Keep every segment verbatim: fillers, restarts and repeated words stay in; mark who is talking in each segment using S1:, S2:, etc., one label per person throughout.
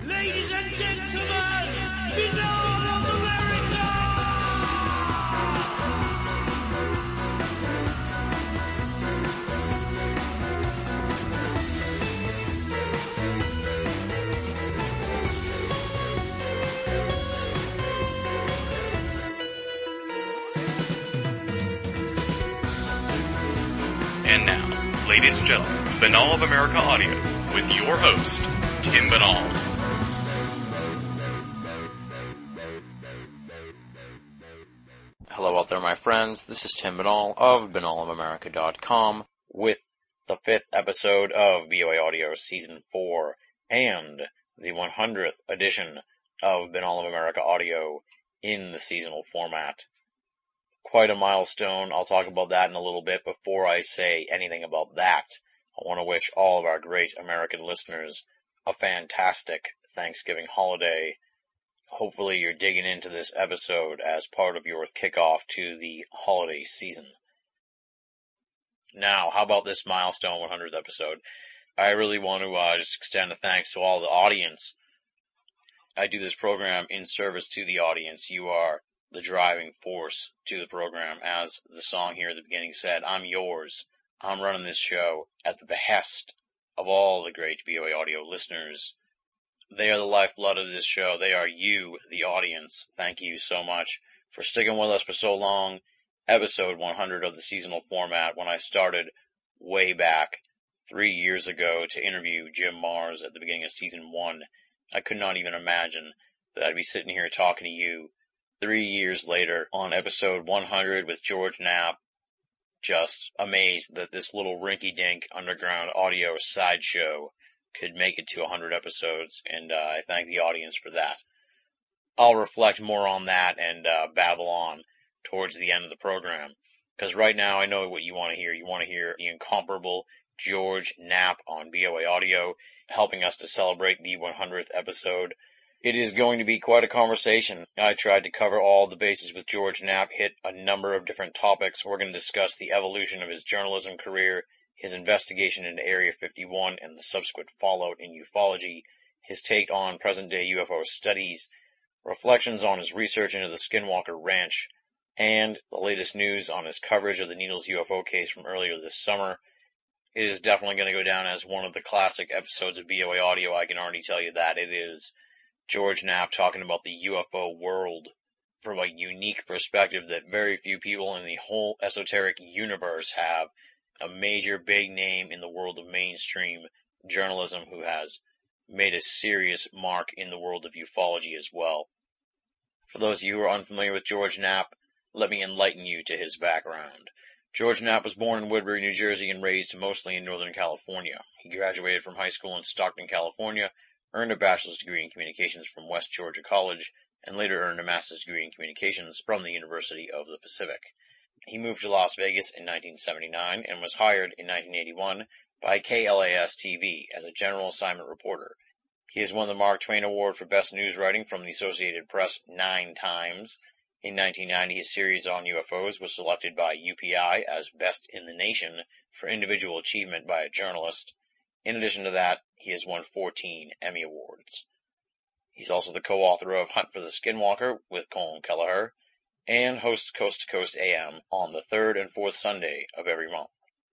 S1: Ladies and gentlemen, Binal of America!
S2: And now, ladies and gentlemen, Binal of America Audio, with your host, Tim Binal.
S3: Hello out there, my friends. This is Tim Binal of Binal of America dot com with the fifth episode of B O A Audio Season four and the one hundredth edition of Binal of America Audio in the seasonal format. Quite a milestone. I'll talk about that in a little bit. Before I say anything about that, I want to wish all of our great American listeners a fantastic Thanksgiving holiday. Hopefully you're digging into this episode as part of your kickoff to the holiday season. Now, how about this milestone one hundredth episode? I really want to uh, just extend a thanks to all the audience. I do this program in service to the audience. You are the driving force to the program. As the song here at the beginning said, I'm yours. I'm running this show at the behest of all the great B O A Audio listeners. They are the lifeblood of this show. They are you, the audience. Thank you so much for sticking with us for so long. Episode one hundred of the seasonal format, when I started way back three years ago to interview Jim Mars at the beginning of season one. I could not even imagine that I'd be sitting here talking to you three years later on episode one hundred with George Knapp. Just amazed that this little rinky-dink underground audio sideshow could make it to one hundred episodes, and uh, I thank the audience for that. I'll reflect more on that and uh, babble on towards the end of the program, because right now I know what you want to hear. You want to hear the incomparable George Knapp on B O A Audio, helping us to celebrate the one hundredth episode. It is going to be quite a conversation. I tried to cover all the bases with George Knapp, hit a number of different topics. We're going to discuss the evolution of his journalism career, his investigation into Area fifty-one and the subsequent fallout in ufology, his take on present-day U F O studies, reflections on his research into the Skinwalker Ranch, and the latest news on his coverage of the Needles U F O case from earlier this summer. It is definitely going to go down as one of the classic episodes of B O A Audio. I can already tell you that. It is George Knapp talking about the U F O world from a unique perspective that very few people in the whole esoteric universe have. A major big name in the world of mainstream journalism who has made a serious mark in the world of ufology as well. For those of you who are unfamiliar with George Knapp, let me enlighten you to his background. George Knapp was born in Woodbury, New Jersey, and raised mostly in Northern California. He graduated from high school in Stockton, California, earned a bachelor's degree in communications from West Georgia College, and later earned a master's degree in communications from the University of the Pacific. He moved to Las Vegas in nineteen seventy-nine and was hired in nineteen eighty-one by K L A S T V as a general assignment reporter. He has won the Mark Twain Award for Best News Writing from the Associated Press nine times. In nineteen ninety, his series on U F Os was selected by U P I as Best in the Nation for individual achievement by a journalist. In addition to that, he has won fourteen Emmy Awards. He's also the co-author of Hunt for the Skinwalker with Colin Kelleher, and hosts Coast to Coast A M on the third and fourth Sunday of every month.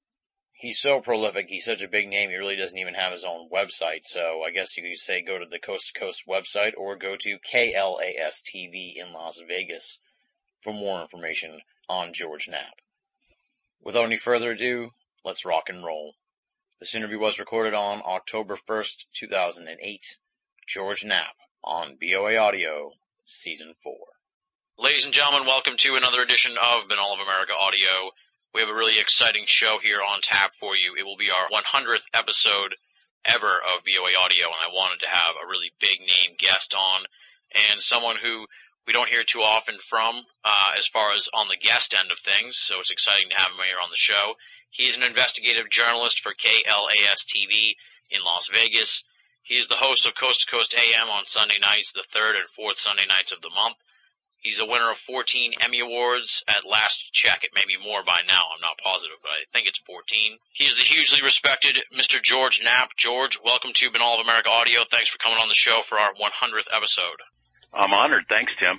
S3: He's so prolific, he's such a big name, he really doesn't even have his own website, so I guess you could say go to the Coast to Coast website or go to K L A S T V in Las Vegas for more information on George Knapp. Without any further ado, let's rock and roll. This interview was recorded on October first, two thousand eight. George Knapp on B O A Audio, Season four. Ladies and gentlemen, welcome to another edition of Binal of America Audio. We have a really exciting show here on tap for you. It will be our one hundredth episode ever of B O A Audio, and I wanted to have a really big name guest on, and someone who we don't hear too often from uh, as far as on the guest end of things, so it's exciting to have him here on the show. He's an investigative journalist for K L A S T V in Las Vegas. He is the host of Coast to Coast A M on Sunday nights, the third and fourth Sunday nights of the month. He's a winner of fourteen Emmy Awards. At last check, it may be more by now. I'm not positive, but I think it's fourteen. He's the hugely respected Mister George Knapp. George, welcome to Banal of America Audio. Thanks for coming on the show for our one hundredth episode.
S4: I'm honored. Thanks, Tim.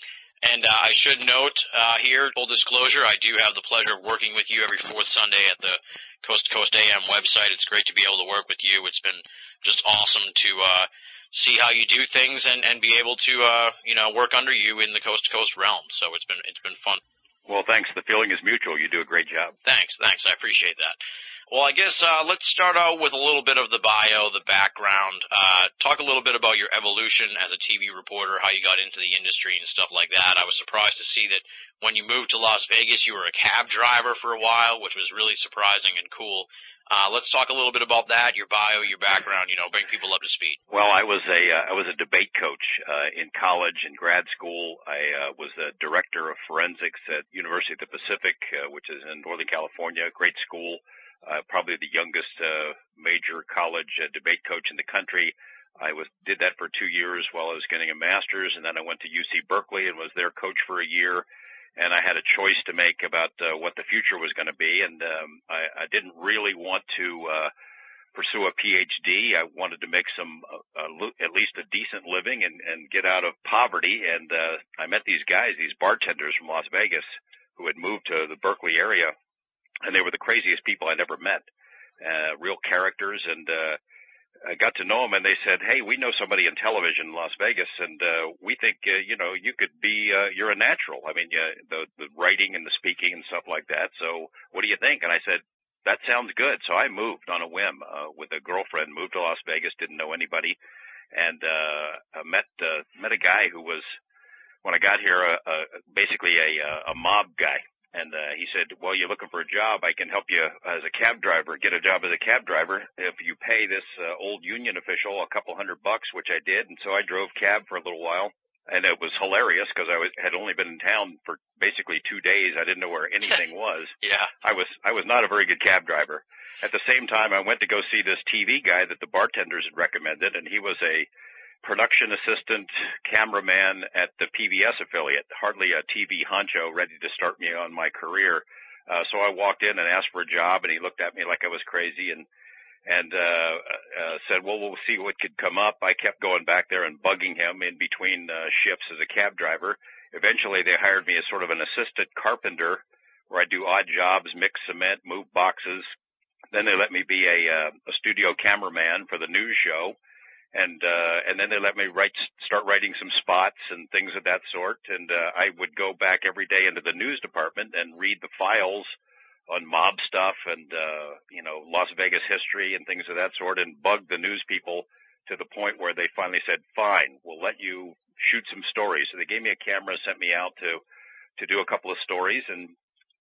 S3: And uh, I should note uh, here, full disclosure, I do have the pleasure of working with you every fourth Sunday at the Coast to Coast A M website. It's great to be able to work with you. It's been just awesome to uh see how you do things and, and be able to, uh, you know, work under you in the Coast to Coast realm. So it's been, it's been fun.
S4: Well, thanks. The feeling is mutual. You do a great job.
S3: Thanks. Thanks. I appreciate that. Well, I guess, uh, let's start out with a little bit of the bio, the background. Uh, talk a little bit about your evolution as a T V reporter, how you got into the industry and stuff like that. I was surprised to see that when you moved to Las Vegas, you were a cab driver for a while, which was really surprising and cool. Uh, let's talk a little bit about that, your bio, your background, you know, bring people up to speed.
S4: Well, I was a, uh, I was a debate coach, uh, in college and grad school. I, uh, was the director of forensics at University of the Pacific, uh, which is in Northern California, great school, uh, probably the youngest, uh, major college uh, debate coach in the country. I was, did that for two years while I was getting a master's, and then I went to U C Berkeley and was their coach for a year. And I had a choice to make about uh, what the future was going to be, and um, I, I didn't really want to uh, pursue a P H D. I wanted to make some, uh, uh, at least a decent living and, and get out of poverty. And uh, I met these guys, these bartenders from Las Vegas, who had moved to the Berkeley area, and they were the craziest people I never met, uh, real characters. And uh, I got to know them, and they said, "Hey, we know somebody in television in Las Vegas, and uh, we think uh, you know you could be uh, you're a natural. I mean, uh, the the writing and the speaking and stuff like that. So, what do you think?" And I said, "That sounds good." So I moved on a whim uh, with a girlfriend, moved to Las Vegas, didn't know anybody, and uh, I met uh, met a guy who was, when I got here, uh, uh, basically a a mob guy. And, uh, he said, "Well, you're looking for a job. I can help you as a cab driver, get a job as a cab driver if you pay this, uh, old union official a couple hundred bucks," which I did. And so I drove cab for a little while, and it was hilarious because I was, had only been in town for basically two days. I didn't know where anything was.
S3: Yeah.
S4: I was, I was not a very good cab driver. At the same time, I went to go see this T V guy that the bartenders had recommended, and he was a production assistant, cameraman at the P B S affiliate, hardly a T V honcho ready to start me on my career. Uh, so I walked in and asked for a job, and he looked at me like I was crazy and, and, uh, uh, said, "Well, we'll see what could come up." I kept going back there and bugging him in between, uh, shifts as a cab driver. Eventually they hired me as sort of an assistant carpenter where I do odd jobs, mix cement, move boxes. Then they let me be a, uh, a studio cameraman for the news show. And, uh, and then they let me write, start writing some spots and things of that sort. And, uh, I would go back every day into the news department and read the files on mob stuff and, uh, you know, Las Vegas history and things of that sort, and bug the news people to the point where they finally said, "Fine, we'll let you shoot some stories." So they gave me a camera, sent me out to, to do a couple of stories. And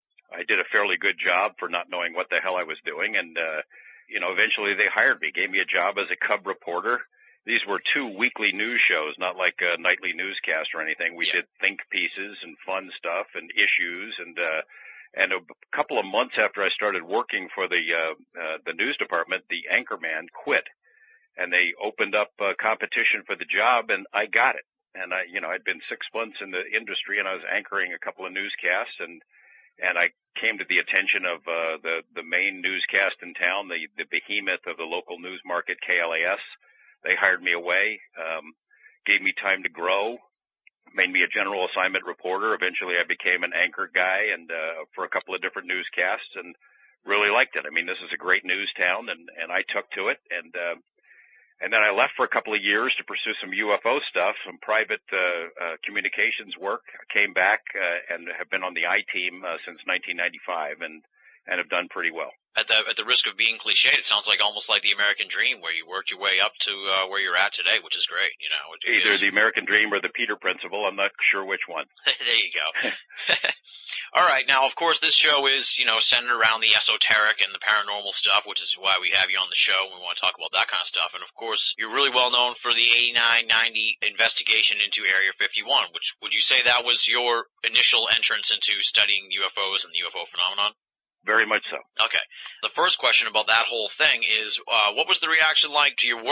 S4: I did a fairly good job for not knowing what the hell I was doing. And, uh, you know, eventually they hired me, gave me a job as a cub reporter. These were two weekly news shows, not like a nightly newscast or anything. We
S3: Yeah.
S4: did think pieces and fun stuff and issues. And, uh, and a couple of months after I started working for the, uh, uh, the news department, the anchorman quit, and they opened up a competition for the job, and I got it. And I, you know, I'd been six months in the industry, and I was anchoring a couple of newscasts, and, and I came to the attention of, uh, the, the main newscast in town, the, the behemoth of the local news market, K L A S. They hired me away, um, gave me time to grow, made me a general assignment reporter. Eventually I became an anchor guy and, uh, for a couple of different newscasts, and really liked it. I mean, this is a great news town, and, and I took to it. And, uh, and then I left for a couple of years to pursue some U F O stuff, some private, uh, uh, communications work. I came back, uh, and have been on the I team, uh, since nineteen ninety-five, and, and have done pretty well.
S3: At the, at the risk of being cliched, it sounds like almost like the American dream, where you worked your way up to uh, where you're at today, which is great. You know, it,
S4: Either
S3: it
S4: the American dream or the Peter principle. I'm not sure which one.
S3: There you go. All right. Now, of course, this show is, you know, centered around the esoteric and the paranormal stuff, which is why we have you on the show. We want to talk about that kind of stuff. And, of course, you're really well known for the eighty-nine ninety investigation into Area fifty-one, which would you say that was your initial entrance into studying U F Os and the U F O phenomenon?
S4: Very much so.
S3: Okay. The first question about that whole thing is, uh, what was the reaction like to your work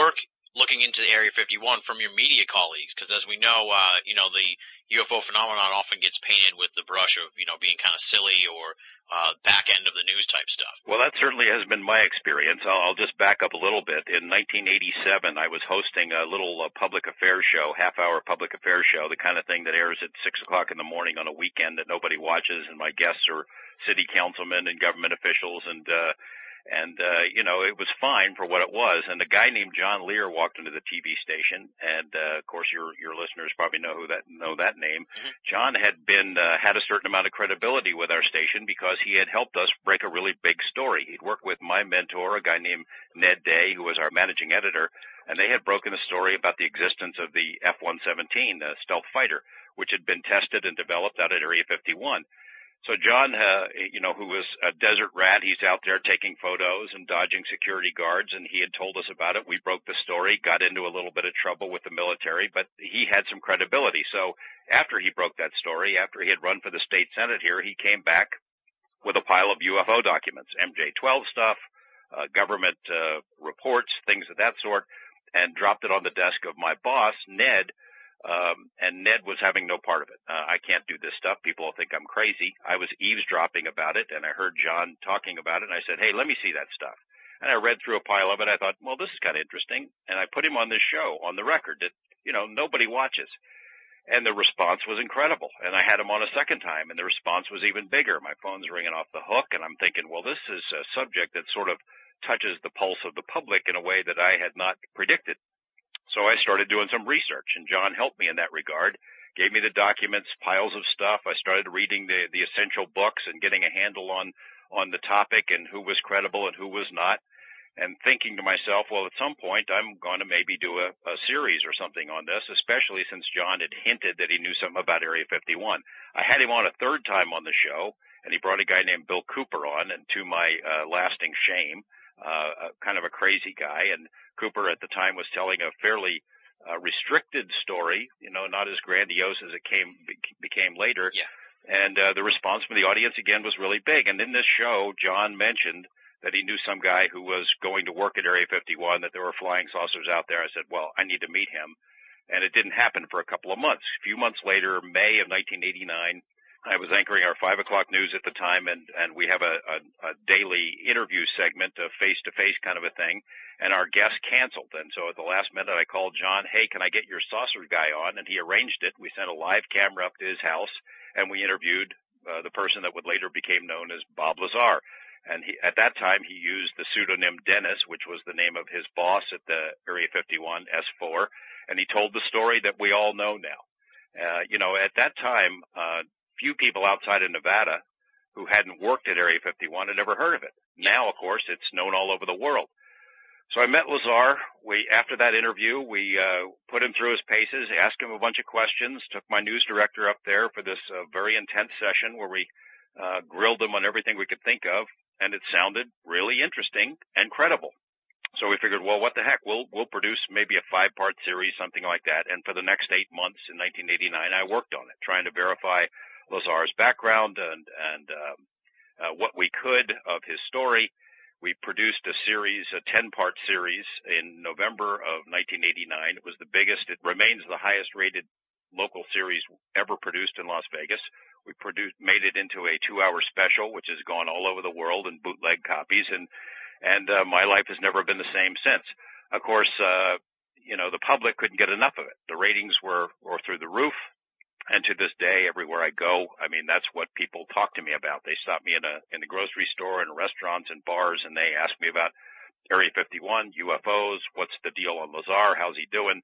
S5: looking into the Area fifty-one from your media colleagues? Because as we know, uh, you know, the U F O phenomenon often gets painted with the brush of, you know, being kind of silly or uh, back end of the news type stuff.
S4: Well, that certainly has been my experience. I'll, I'll just back up a little bit. In nineteen eighty-seven, I was hosting a little uh, public affairs show, half-hour public affairs show, the kind of thing that airs at six o'clock in the morning on a weekend that nobody watches, and my guests are city councilmen and government officials, and uh, and uh, you know, it was fine for what it was. And a guy named John Lear walked into the T V station, and uh, of course, your your listeners probably know who that know that name. Mm-hmm. John had been uh, had a certain amount of credibility with our station because he had helped us break a really big story. He'd worked with my mentor, a guy named Ned Day, who was our managing editor, and they had broken a story about the existence of the F one seventeen, the stealth fighter, which had been tested and developed out at Area fifty-one. So John, uh, you know, who was a desert rat, he's out there taking photos and dodging security guards, and he had told us about it. We broke the story, got into a little bit of trouble with the military, but he had some credibility. So after he broke that story, after he had run for the state senate here, he came back with a pile of U F O documents, M J twelve stuff, uh, government uh, reports, things of that sort, and dropped it on the desk of my boss, Ned. Um, and Ned was having no part of it. Uh, I can't do this stuff. People will think I'm crazy. I was eavesdropping about it, and I heard John talking about it, and I said, hey, let me see that stuff. And I read through a pile of it. I thought, well, this is kind of interesting. And I put him on this show, on the record, that, you know, nobody watches. And the response was incredible. And I had him on a second time, and the response was even bigger. My phone's ringing off the hook, and I'm thinking, well, this is a subject that sort of touches the pulse of the public in a way that I had not predicted. So I started doing some research, and John helped me in that regard, gave me the documents, piles of stuff. I started reading the, the essential books and getting a handle on, on the topic and who was credible and who was not, and thinking to myself, well, at some point I'm going to maybe do a, a series or something on this, especially since John had hinted that he knew something about Area fifty-one. I had him on a third time on the show, and he brought a guy named Bill Cooper on, and to my uh, lasting shame, uh, kind of a crazy guy, and Cooper at the time was telling a fairly uh, restricted story, you know, not as grandiose as it came became later.
S5: Yeah.
S4: And uh, the response from the audience, again, was really big. And in this show, John mentioned that he knew some guy who was going to work at Area fifty-one, that there were flying saucers out there. I said, well, I need to meet him. And it didn't happen for a couple of months. A few months later, May of nineteen eighty-nine, I was anchoring our five o'clock news at the time, and, and we have a, a, a daily interview segment, a face-to-face kind of a thing, and our guest canceled. And so at the last minute, I called John, hey, can I get your saucer guy on? And he arranged it. We sent a live camera up to his house, and we interviewed uh, the person that would later become known as Bob Lazar. And he, at that time, he used the pseudonym Dennis, which was the name of his boss at the Area fifty-one, S four, and he told the story that we all know now. Uh, you know, at that time, uh, few people outside of Nevada who hadn't worked at Area fifty-one had ever heard of it. Now, of course, it's known all over the world. So I met Lazar. We, after that interview, we uh, put him through his paces, asked him a bunch of questions, took my news director up there for this uh, very intense session where we uh, grilled him on everything we could think of, and it sounded really interesting and credible. So we figured, well, what the heck? We'll we'll produce maybe a five-part series, something like that. And for the next eight months in nineteen eighty-nine, I worked on it, trying to verify Lazar's background and and um, uh, what we could of his story. We produced a series, a ten-part series, in November of nineteen eighty-nine. It was the biggest. It remains the highest-rated local series ever produced in Las Vegas. We produced, made it into a two-hour special, which has gone all over the world in bootleg copies, and and uh, my life has never been the same since. Of course, uh, you know, the public couldn't get enough of it. The ratings were were through the roof. And to this day, everywhere I go, I mean, that's what people talk to me about. They stop me in a in the grocery store, in restaurants, and bars, and they ask me about Area fifty-one, U F Os, what's the deal on Lazar, how's he doing?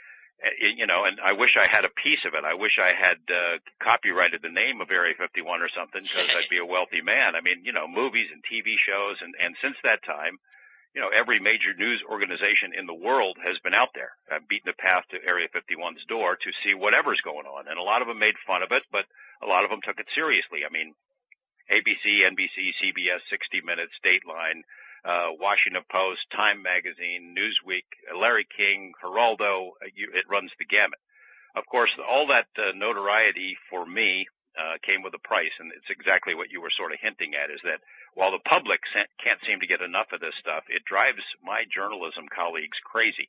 S4: You know, and I wish I had a piece of it. I wish I had uh, copyrighted the name of Area fifty-one or something, because I'd be a wealthy man. I mean, you know, movies and T V shows, and, and since that time, you know, every major news organization in the world has been out there, uh, beating the path to Area fifty-one's door to see whatever's going on. And a lot of them made fun of it, but a lot of them took it seriously. I mean, A B C, N B C, C B S, sixty minutes, Dateline, uh, Washington Post, Time Magazine, Newsweek, Larry King, Geraldo, uh, you, it runs the gamut. Of course, all that uh, notoriety for me uh, came with a price, and it's exactly what you were sort of hinting at, is that while the public can't seem to get enough of this stuff, it drives my journalism colleagues crazy.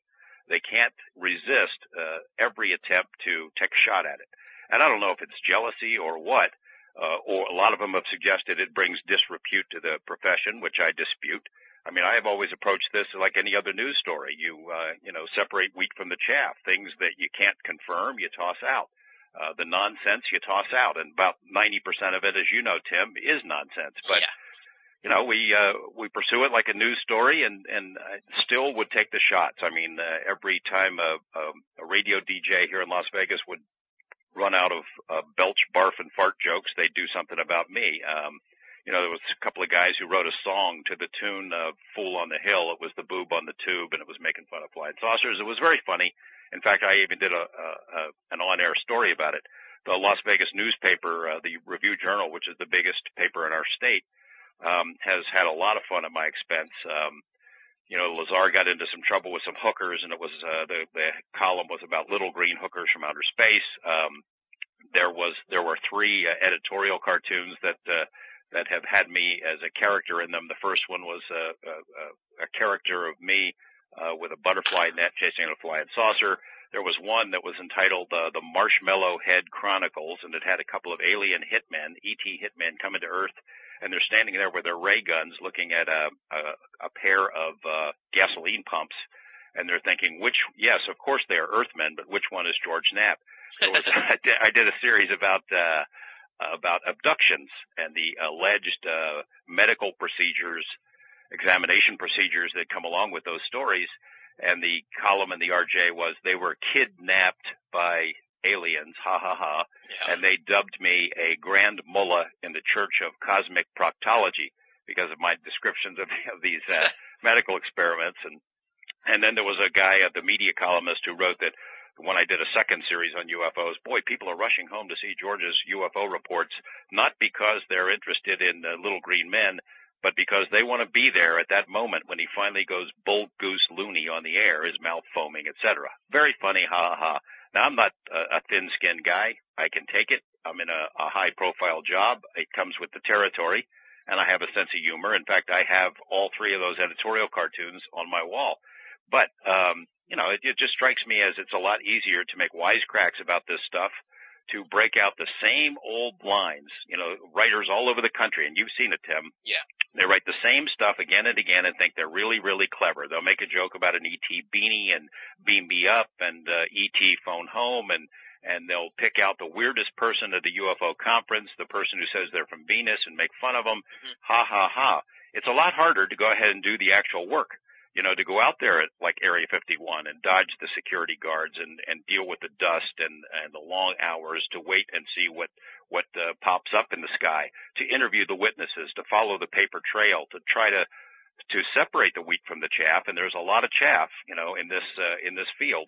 S4: they can't resist uh, every attempt to take a shot at it. And I don't know if it's jealousy or what, uh, or a lot of them have suggested it brings disrepute to the profession, which I dispute. I mean, I have always approached this like any other news story. You, uh, you know, separate wheat from the chaff. Things that you can't confirm, you toss out. Uh, the nonsense, you toss out. And about ninety percent of it, as you know, Tim, is nonsense. But,
S5: yeah.
S4: you know, we, uh, we pursue it like a news story and, and I still would take the shots. I mean, uh, every time a, a, a radio D J here in Las Vegas would run out of uh, belch, barf, and fart jokes, they'd do something about me. Um, You know, there was a couple of guys who wrote a song to the tune of Fool on the Hill. It was the boob on the tube, and it was making fun of flying saucers. It was very funny. In fact, I even did a, a, a an on-air story about it. The Las Vegas newspaper, uh, the Review-Journal, which is the biggest paper in our state, um, has had a lot of fun at my expense. Um, you know, Lazar got into some trouble with some hookers, and it was uh, the, the column was about little green hookers from outer space. Um, there was there were three uh, editorial cartoons that uh, that have had me as a character in them. The first one was a, a, a character of me uh, with a butterfly net chasing a flying saucer. There was one that was entitled uh, The Marshmallow Head Chronicles, and it had a couple of alien hitmen, E T hitmen, coming to Earth, and they're standing there with their ray guns looking at a, a, a pair of uh, gasoline pumps, and they're thinking, which, yes, of course they are Earthmen, but which one is George Knapp? There was, I, did, I did a series about uh, about abductions and the alleged uh, medical procedures, examination procedures that come along with those stories. And the column in the R J was, they were kidnapped by aliens, ha ha ha. Yeah. And they dubbed me a grand mullah in the Church of Cosmic Proctology because of my descriptions of, of these uh, medical experiments. And and then there was a guy, uh, the media columnist, who wrote that when I did a second series on U F Os, boy, people are rushing home to see George's U F O reports, not because they're interested in uh, little green men, but because they want to be there at that moment when he finally goes bull goose loony on the air, his mouth foaming, et cetera. Very funny, ha ha. Now, I'm not a, a thin-skinned guy. I can take it. I'm in a, a high-profile job. It comes with the territory, and I have a sense of humor. In fact, I have all three of those editorial cartoons on my wall. But, um, you know, it, it just strikes me as it's a lot easier to make wisecracks about this stuff, to break out the same old lines. You know, writers all over the country, and you've seen it, Tim.
S5: Yeah.
S4: They write the same stuff again and again and think they're really, really clever. They'll make a joke about an E T beanie and beam me up and uh, E T phone home, and and they'll pick out the weirdest person at the U F O conference, the person who says they're from Venus, and make fun of them. Mm-hmm. Ha, ha, ha. It's a lot harder to go ahead and do the actual work. You know, to go out there at like Area fifty-one and dodge the security guards and, and deal with the dust and, and the long hours to wait and see what, what uh, pops up in the sky, to interview the witnesses, to follow the paper trail, to try to, to separate the wheat from the chaff. And there's a lot of chaff, you know, in this, uh, in this field.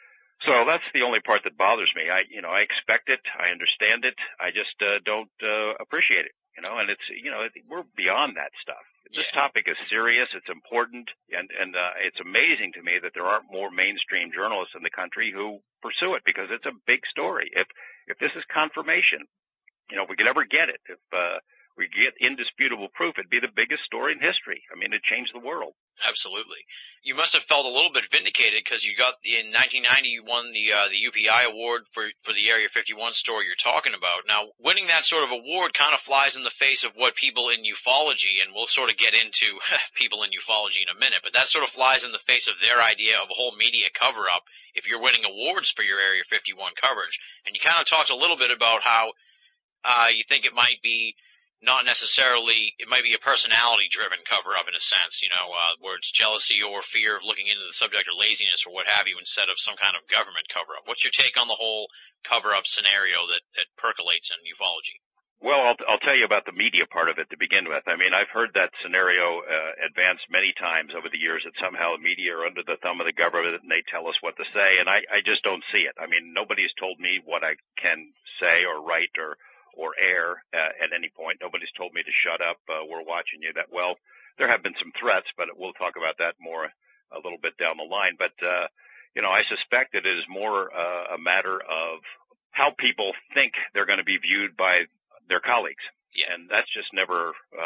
S4: So that's the only part that bothers me. I, you know, I expect it. I understand it. I just, uh, don't, uh, appreciate it, you know, and it's, you know, we're beyond that stuff. This
S5: yeah.
S4: topic is serious. It's important. And, and, uh, it's amazing to me that there aren't more mainstream journalists in the country who pursue it, because it's a big story. If, if this is confirmation, you know, if we could ever get it, if, uh, we get indisputable proof, it'd be the biggest story in history. I mean, it changed the world.
S5: Absolutely. You must have felt a little bit vindicated because you got in nineteen ninety you won the uh, the U P I award for for the Area fifty-one story you're talking about. Now, winning that sort of award kind of flies in the face of what people in ufology, and we'll sort of get into people in ufology in a minute, but that sort of flies in the face of their idea of a whole media cover-up if you're winning awards for your Area fifty-one coverage. And you kind of talked a little bit about how uh you think it might be not necessarily, it might be a personality-driven cover-up in a sense, you know, uh, where it's jealousy or fear of looking into the subject or laziness or what have you instead of some kind of government cover-up. What's your take on the whole cover-up scenario that, that percolates in ufology?
S4: Well, I'll, I'll tell you about the media part of it to begin with. I mean, I've heard that scenario uh, advanced many times over the years, that somehow the media are under the thumb of the government and they tell us what to say, and I, I just don't see it. I mean, nobody's told me what I can say or write or or air uh, at any point. Nobody's told me to shut up. Uh, we're watching you. That, well, there have been some threats, but we'll talk about that more a little bit down the line. But, uh, you know, I suspect it is more uh, a matter of how people think they're going to be viewed by their colleagues.
S5: Yeah.
S4: And that's just never um,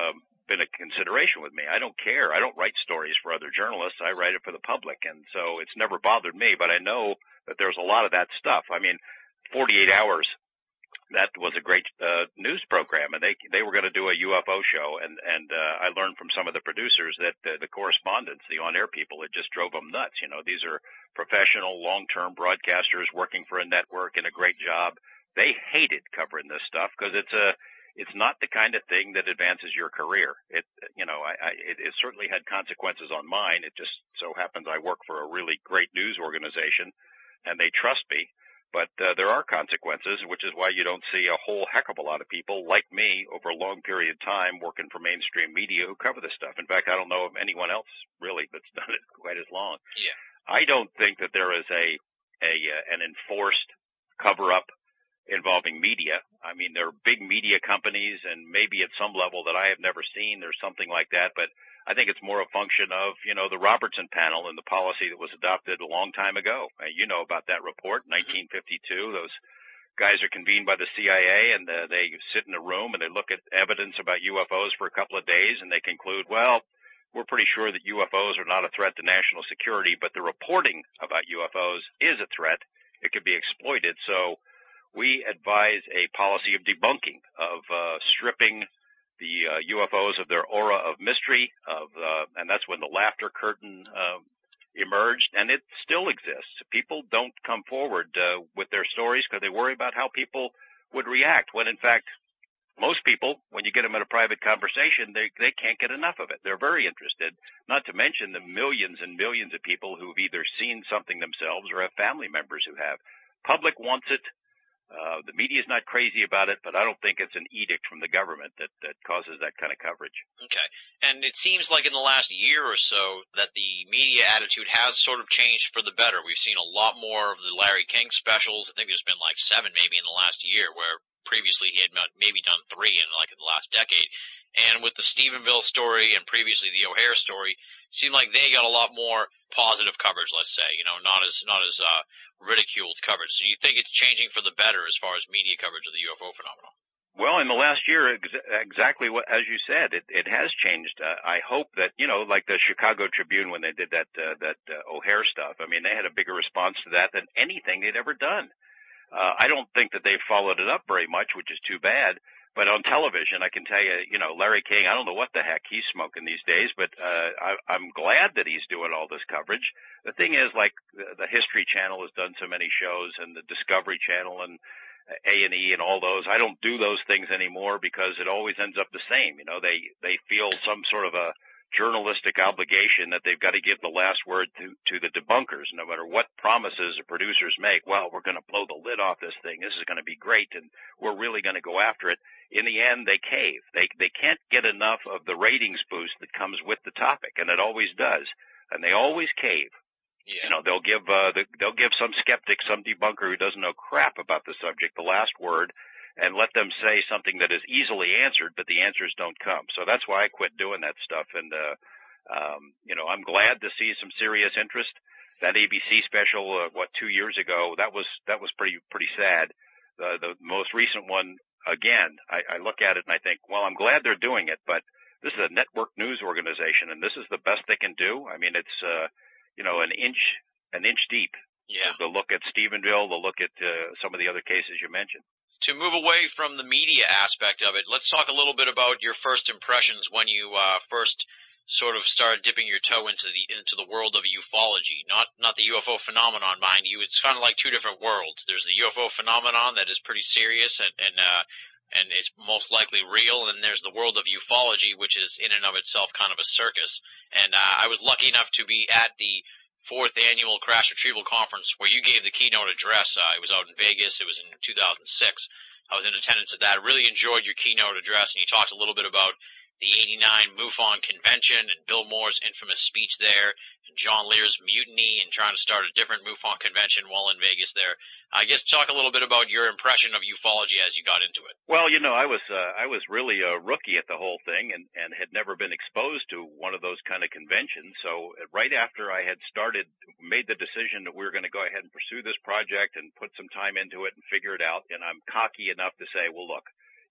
S4: been a consideration with me. I don't care. I don't write stories for other journalists. I write it for the public. And so it's never bothered me, but I know that there's a lot of that stuff. I mean, forty-eight hours, that was a great uh, news program, and they they were going to do a U F O show, and and uh, I learned from some of the producers that uh, the correspondents, the on-air people, it just drove them nuts. You know, these are professional, long-term broadcasters working for a network and a great job. They hated covering this stuff because it's a it's not the kind of thing that advances your career. It you know, I, I it, it certainly had consequences on mine. It just so happens I work for a really great news organization, and they trust me. But uh, there are consequences, which is why you don't see a whole heck of a lot of people like me over a long period of time working for mainstream media who cover this stuff. In fact, I don't know of anyone else really that's done it quite as long.
S5: Yeah.
S4: I don't think that there is a a uh, an enforced cover-up involving media. I mean, there are big media companies, and maybe at some level that I have never seen, there's something like that. But I think it's more a function of, you know, the Robertson panel and the policy that was adopted a long time ago. Uh, you know about that report, nineteen fifty-two. Those guys are convened by the C I A, and uh, they sit in a room and they look at evidence about U F Os for a couple of days, and they conclude, well, we're pretty sure that U F Os are not a threat to national security, but the reporting about U F Os is a threat. It could be exploited. So we advise a policy of debunking, of uh, stripping the uh, U F Os of their aura of mystery, of uh, and that's when the laughter curtain uh, emerged, and it still exists. People don't come forward uh, with their stories because they worry about how people would react, when in fact most people, when you get them in a private conversation, they they can't get enough of it. They're very interested, not to mention the millions and millions of people who've either seen something themselves or have family members who have. Public wants it. Uh, the media is not crazy about it, but I don't think it's an edict from the government that, that causes that kind of coverage.
S5: Okay. And it seems like in the last year or so that the media attitude has sort of changed for the better. We've seen a lot more of the Larry King specials. I think there's been like seven maybe in the last year, where previously he had maybe done three in like in the last decade. And with the Stephenville story and previously the O'Hare story, it seemed like they got a lot more positive coverage, let's say, you know, not as, not as, uh, ridiculed coverage. So you think it's changing for the better as far as media coverage of the U F O phenomenon?
S4: Well, in the last year, ex- exactly what, as you said, it, it has changed. Uh, I hope that, you know, like the Chicago Tribune when they did that, uh, that, uh, O'Hare stuff, I mean, they had a bigger response to that than anything they'd ever done. Uh, I don't think that they've followed it up very much, which is too bad. But on television, I can tell you, you know, Larry King, I don't know what the heck he's smoking these days, but uh, I, I'm glad that he's doing all this coverage. The thing is, like, the, the History Channel has done so many shows, and the Discovery Channel and A and E and all those. I don't do those things anymore because it always ends up the same. You know, they, they feel some sort of a journalistic obligation that they've got to give the last word to, to the debunkers, no matter what promises the producers make. Well, we're going to blow the lid off this thing. This is going to be great, and we're really going to go after it. In the end, they cave. They they can't get enough of the ratings boost that comes with the topic, and it always does. And they always cave.
S5: Yeah.
S4: You know, they'll give uh, the, they'll give some skeptic, some debunker who doesn't know crap about the subject, the last word, and let them say something that is easily answered, but the answers don't come. So that's why I quit doing that stuff. And uh, um, you know, I'm glad to see some serious interest. That A B C special, uh, what two years ago, that was that was pretty pretty sad. The the most recent one. Again, I, I look at it and I think, well, I'm glad they're doing it, but this is a network news organization, and this is the best they can do. I mean, it's, uh, you know, an inch, an inch deep.
S5: Yeah.
S4: They'll look at Stephenville, they'll look at uh, some of the other cases you mentioned.
S5: To move away from the media aspect of it, let's talk a little bit about your first impressions when you uh, first sort of started dipping your toe into the into the world of ufology. Not not the U F O phenomenon, mind you. It's kind of like two different worlds. There's the U F O phenomenon that is pretty serious and and uh, and it's most likely real, and then there's the world of ufology, which is in and of itself kind of a circus. And uh, I was lucky enough to be at the fourth annual Crash Retrieval Conference where you gave the keynote address. Uh, it was out in Vegas. It was in two thousand six. I was in attendance at that. I really enjoyed your keynote address, and you talked a little bit about the eighty-nine MUFON convention and Bill Moore's infamous speech there, and John Lear's mutiny and trying to start a different MUFON convention while in Vegas there. I guess talk a little bit about your impression of ufology as you got into it.
S4: Well, you know, I was uh, I was really a rookie at the whole thing, and, and had never been exposed to one of those kind of conventions. So right after I had started, made the decision that we were going to go ahead and pursue this project and put some time into it and figure it out, and I'm cocky enough to say, well, look,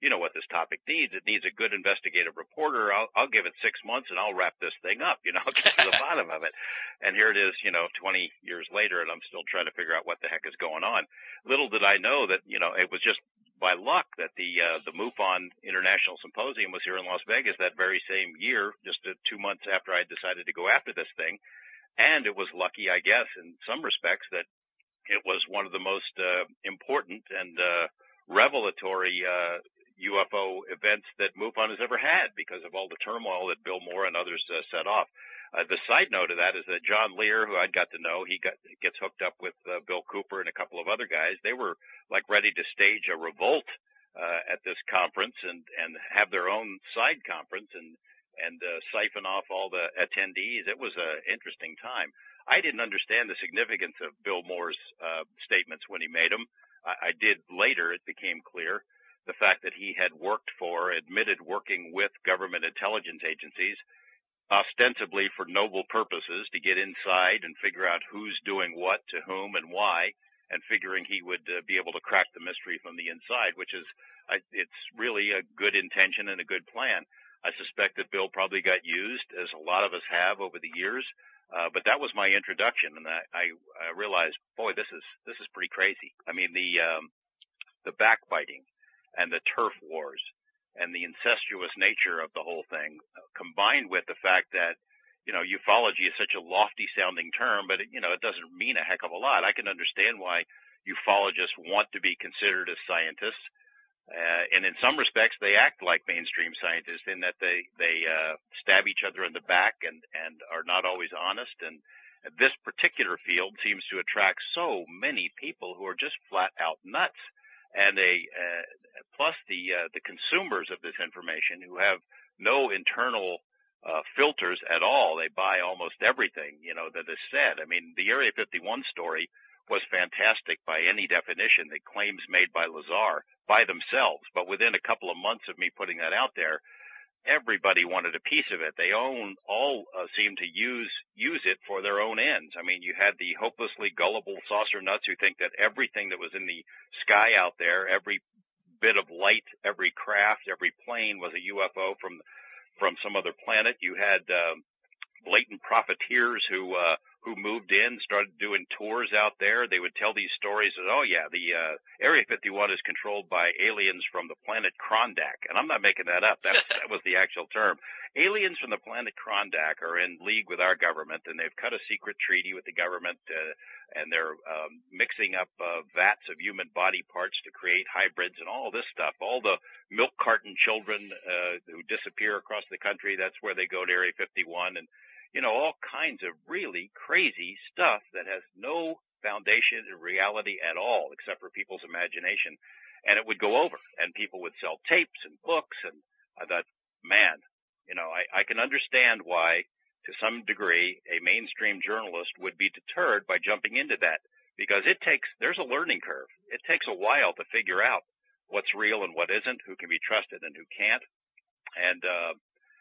S4: you know what this topic needs. It needs a good investigative reporter. I'll, I'll give it six months and I'll wrap this thing up, you know, get to the bottom of it. And here it is, you know, twenty years later, and I'm still trying to figure out what the heck is going on. Little did I know that, you know, it was just by luck that the, uh, the MUFON International Symposium was here in Las Vegas that very same year, just uh, two months after I decided to go after this thing. And it was lucky, I guess, in some respects, that it was one of the most uh, important and uh, revelatory uh, U F O events that MUFON has ever had because of all the turmoil that Bill Moore and others uh, set off. Uh, the side note of that is that John Lear, who I'd got to know, he got gets hooked up with uh, Bill Cooper and a couple of other guys. They were like ready to stage a revolt uh, at this conference and and have their own side conference and and uh, siphon off all the attendees. It was an interesting time. I didn't understand the significance of Bill Moore's uh, statements when he made them. I, I did later. It became clear the fact that he had worked for, admitted working with government intelligence agencies, ostensibly for noble purposes, to get inside and figure out who's doing what to whom and why, and figuring he would uh, be able to crack the mystery from the inside, which is, I, it's really a good intention and a good plan. I suspect that Bill probably got used, as a lot of us have over the years, uh, but that was my introduction, and I, I, I realized, boy, this is this is pretty crazy. I mean, the um, the backbiting and the turf wars and the incestuous nature of the whole thing, uh, combined with the fact that, you know, ufology is such a lofty sounding term, but it, you know, it doesn't mean a heck of a lot. I can understand why ufologists want to be considered as scientists. Uh, and in some respects, they act like mainstream scientists in that they, they, uh, stab each other in the back and, and are not always honest. And this particular field seems to attract so many people who are just flat out nuts. And they, uh, plus the, uh, the consumers of this information who have no internal, uh, filters at all. They buy almost everything, you know, that is said. I mean, the Area fifty-one story was fantastic by any definition. The claims made by Lazar by themselves, but within a couple of months of me putting that out there, everybody wanted a piece of it. They own, all uh, seemed to use, use it for their own ends. I mean, you had the hopelessly gullible saucer nuts who think that everything that was in the sky out there, every bit of light, every craft, every plane was a U F O from, from some other planet. You had, um, blatant profiteers who, uh, who moved in, started doing tours out there. They would tell these stories that, oh yeah, the, uh, Area fifty-one is controlled by aliens from the planet Krondak. And I'm not making that up. That, that was the actual term. Aliens from the planet Krondak are in league with our government, and they've cut a secret treaty with the government, uh, and they're, um, mixing up, uh, vats of human body parts to create hybrids and all this stuff. All the milk carton children, uh, who disappear across the country, that's where they go to Area fifty-one. And, you know, all kinds of really crazy stuff that has no foundation in reality at all, except for people's imagination. And it would go over, and people would sell tapes and books. And I thought, man, you know, I, I can understand why, to some degree, a mainstream journalist would be deterred by jumping into that, because it takes, there's a learning curve. It takes a while to figure out what's real and what isn't, who can be trusted and who can't. And, uh,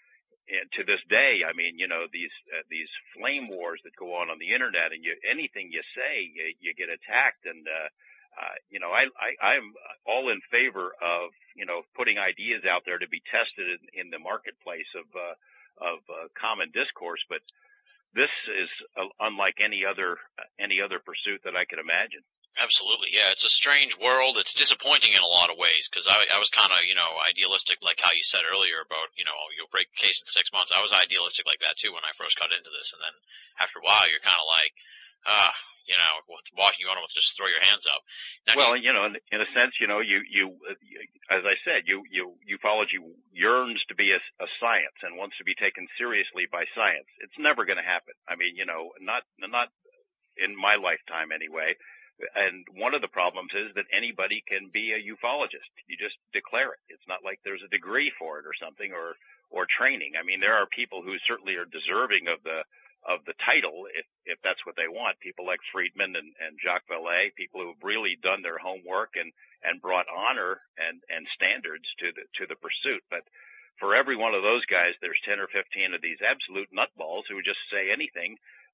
S4: And to this day, I mean, you know, these uh, these flame wars that go on on the internet, and you, anything you say, you, you get attacked. And uh, uh, you know, I, I I'm all in favor of, you know, putting ideas out there to be tested in, in the marketplace of uh, of uh, common discourse. But this is uh, unlike any other uh, any other pursuit that I could imagine.
S5: Absolutely, yeah. It's a strange world. It's disappointing in a lot of ways, because I, I was kind of, you know, idealistic, like how you said earlier about, you know, you'll break a case in six months. I was idealistic like that too when I first got into this, and then after a while, you're kind of like, ah, you know, walking, you want to just throw your hands up. Now,
S4: well, you know, in, in a sense, you know, you, you, as I said, you, you, ufology yearns to be a, a science and wants to be taken seriously by science. It's never going to happen. I mean, you know, not, not in my lifetime anyway. And one of the problems is that anybody can be a ufologist. You just declare it. It's not like there's a degree for it or something, or, or training. I mean, there are people who certainly are deserving of the, of the title if, if that's what they want. People like Friedman and, and Jacques Vallée, people who have really done their homework and, and brought honor and, and standards to the, to the pursuit. But for every one of those guys, there's ten or fifteen of these absolute nutballs who just say anything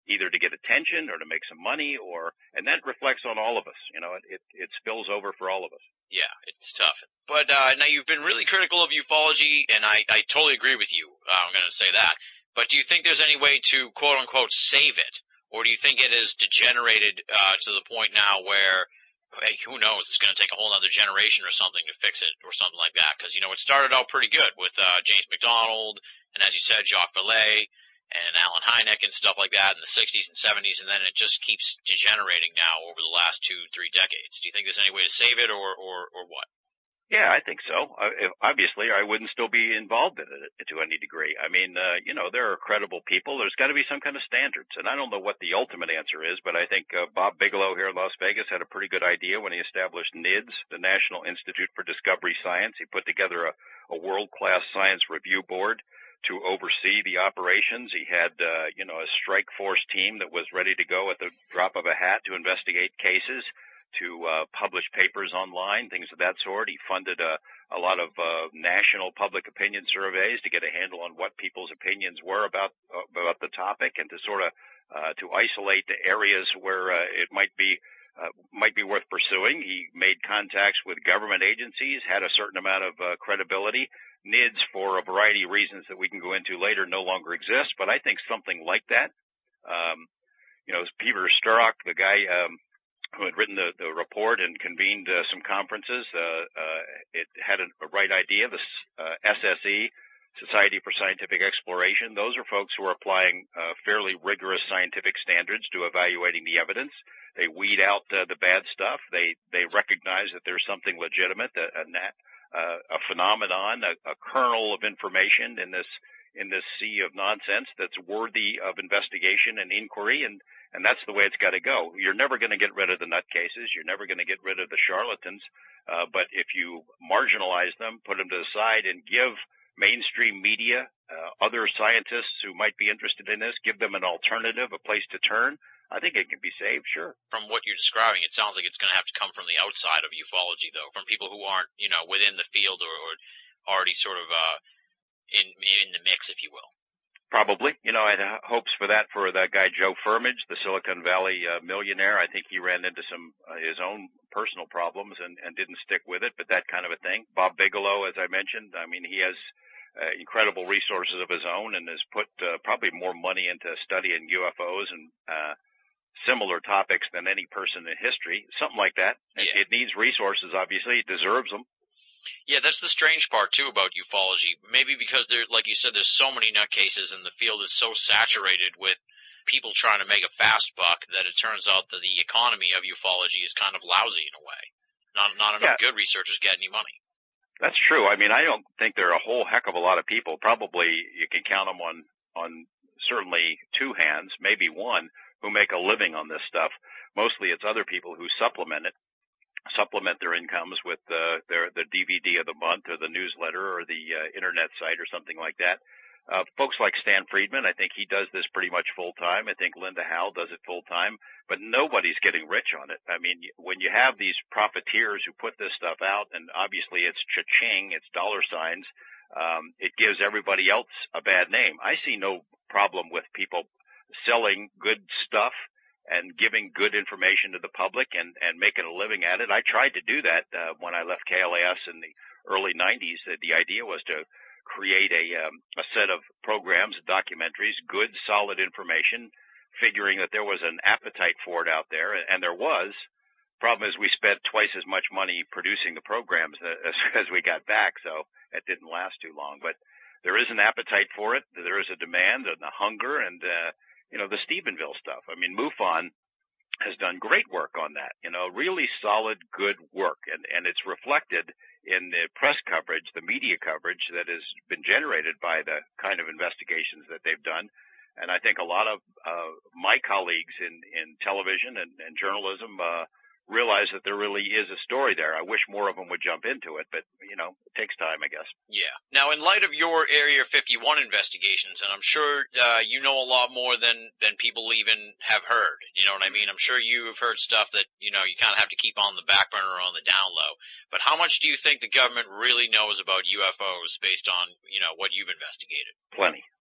S4: either to get attention or to make some money, or and that reflects on all of us. You know, it it, it spills over for all of us.
S5: Yeah, it's tough. But uh, now you've been really critical of ufology, and I, I totally agree with you. Uh, I'm going to say that. But do you think there's any way to quote unquote save it, or do you think it is degenerated uh, to the point now where, hey, who knows, it's going to take a whole other generation or something to fix it, or something like that? Because you know it started out pretty good with uh, James McDonald, and as you said, Jacques Vallée and Allen Hynek and stuff like that in the sixties and seventies, and then it just keeps degenerating now over the last two, three decades. Do you think there's any way to save it, or or, or what?
S4: Yeah, I think so. Uh, obviously, I wouldn't still be involved in it to any degree. I mean, uh, you know, there are credible people. There's got to be some kind of standards, and I don't know what the ultimate answer is, but I think uh, Bob Bigelow here in Las Vegas had a pretty good idea when he established N I D S, the National Institute for Discovery Science. He put together a, a world-class science review board to oversee the operations. He had, uh, you know, a strike force team that was ready to go at the drop of a hat to investigate cases, to uh, publish papers online, things of that sort. He funded a, a lot of uh, national public opinion surveys to get a handle on what people's opinions were about uh, about the topic, and to sort of uh, to isolate the areas where uh, it might be uh, might be worth pursuing. He made contacts with government agencies, had a certain amount of uh, credibility. N I D S, for a variety of reasons that we can go into later, no longer exists, but I think something like that. Um, you know, Peter Sturrock, the guy um, who had written the, the report and convened uh, some conferences, uh, uh, it had a, a right idea. The uh, S S E, Society for Scientific Exploration, those are folks who are applying uh, fairly rigorous scientific standards to evaluating the evidence. They weed out uh, the bad stuff. They they recognize that there's something legitimate, a, a, uh, a phenomenon, a, a kernel of information in this in this sea of nonsense that's worthy of investigation and inquiry, and and that's the way it's got to go. You're never going to get rid of the nutcases. You're never going to get rid of the charlatans. Uh, but if you marginalize them, put them to the side, and give mainstream media, uh, other scientists who might be interested in this, give them an alternative, a place to turn, I think it can be saved, sure.
S5: From what you're describing, it sounds like it's going to have to come from the outside of ufology, though, from people who aren't, you know, within the field or, or already sort of uh, in in the mix, if you will.
S4: Probably. You know, I had hopes for that for that guy Joe Firmage, the Silicon Valley uh, millionaire. I think he ran into some uh, his own personal problems and, and didn't stick with it, but that kind of a thing. Bob Bigelow, as I mentioned, I mean, he has uh, incredible resources of his own and has put uh, probably more money into studying U F Os and uh, similar topics than any person in history. Something like that.
S5: Yeah.
S4: It needs resources, obviously. It deserves them.
S5: Yeah, that's the strange part too about ufology. Maybe because there, like you said, there's so many nutcases and the field is so saturated with people trying to make a fast buck that it turns out that the economy of ufology is kind of lousy in a way. Not not enough
S4: Yeah.
S5: good researchers get any money.
S4: That's true. I mean, I don't think there are a whole heck of a lot of people. Probably you can count them on on certainly two hands, maybe one, who make a living on this stuff. Mostly it's other people who supplement it. supplement their incomes with uh, their the D V D of the month or the newsletter or the uh, internet site or something like that. Uh, folks like Stan Friedman, I think he does this pretty much full time. I think Linda Howe does it full time, but nobody's getting rich on it. I mean, when you have these profiteers who put this stuff out, and obviously it's cha-ching, it's dollar signs, um, it gives everybody else a bad name. I see no problem with people selling good stuff and giving good information to the public and, and making a living at it. I tried to do that uh, when I left K L A S in the early nineties. Uh, the idea was to create a, um, a set of programs, documentaries, good, solid information, figuring that there was an appetite for it out there, and there was. Problem is we spent twice as much money producing the programs as, as we got back, so it didn't last too long. But there is an appetite for it. There is a demand and a hunger, and uh, you know, the Stephenville stuff. I mean, MUFON has done great work on that, you know, really solid, good work. And, and it's reflected in the press coverage, the media coverage that has been generated by the kind of investigations that they've done. And I think a lot of uh, my colleagues in, in television and, and journalism uh, realize that there really is a story there. I wish more of them would jump into it, but, you know, it takes time, I guess.
S5: Yeah. Now, in light of your Area fifty-one investigations, and I'm sure uh, you know a lot more than, than people even have heard, you know what I mean? I'm sure you've heard stuff that, you know, you kind of have to keep on the back burner or on the down low. But how much do you think the government really knows about U F Os based on, you know, what you've investigated?
S4: Plenty.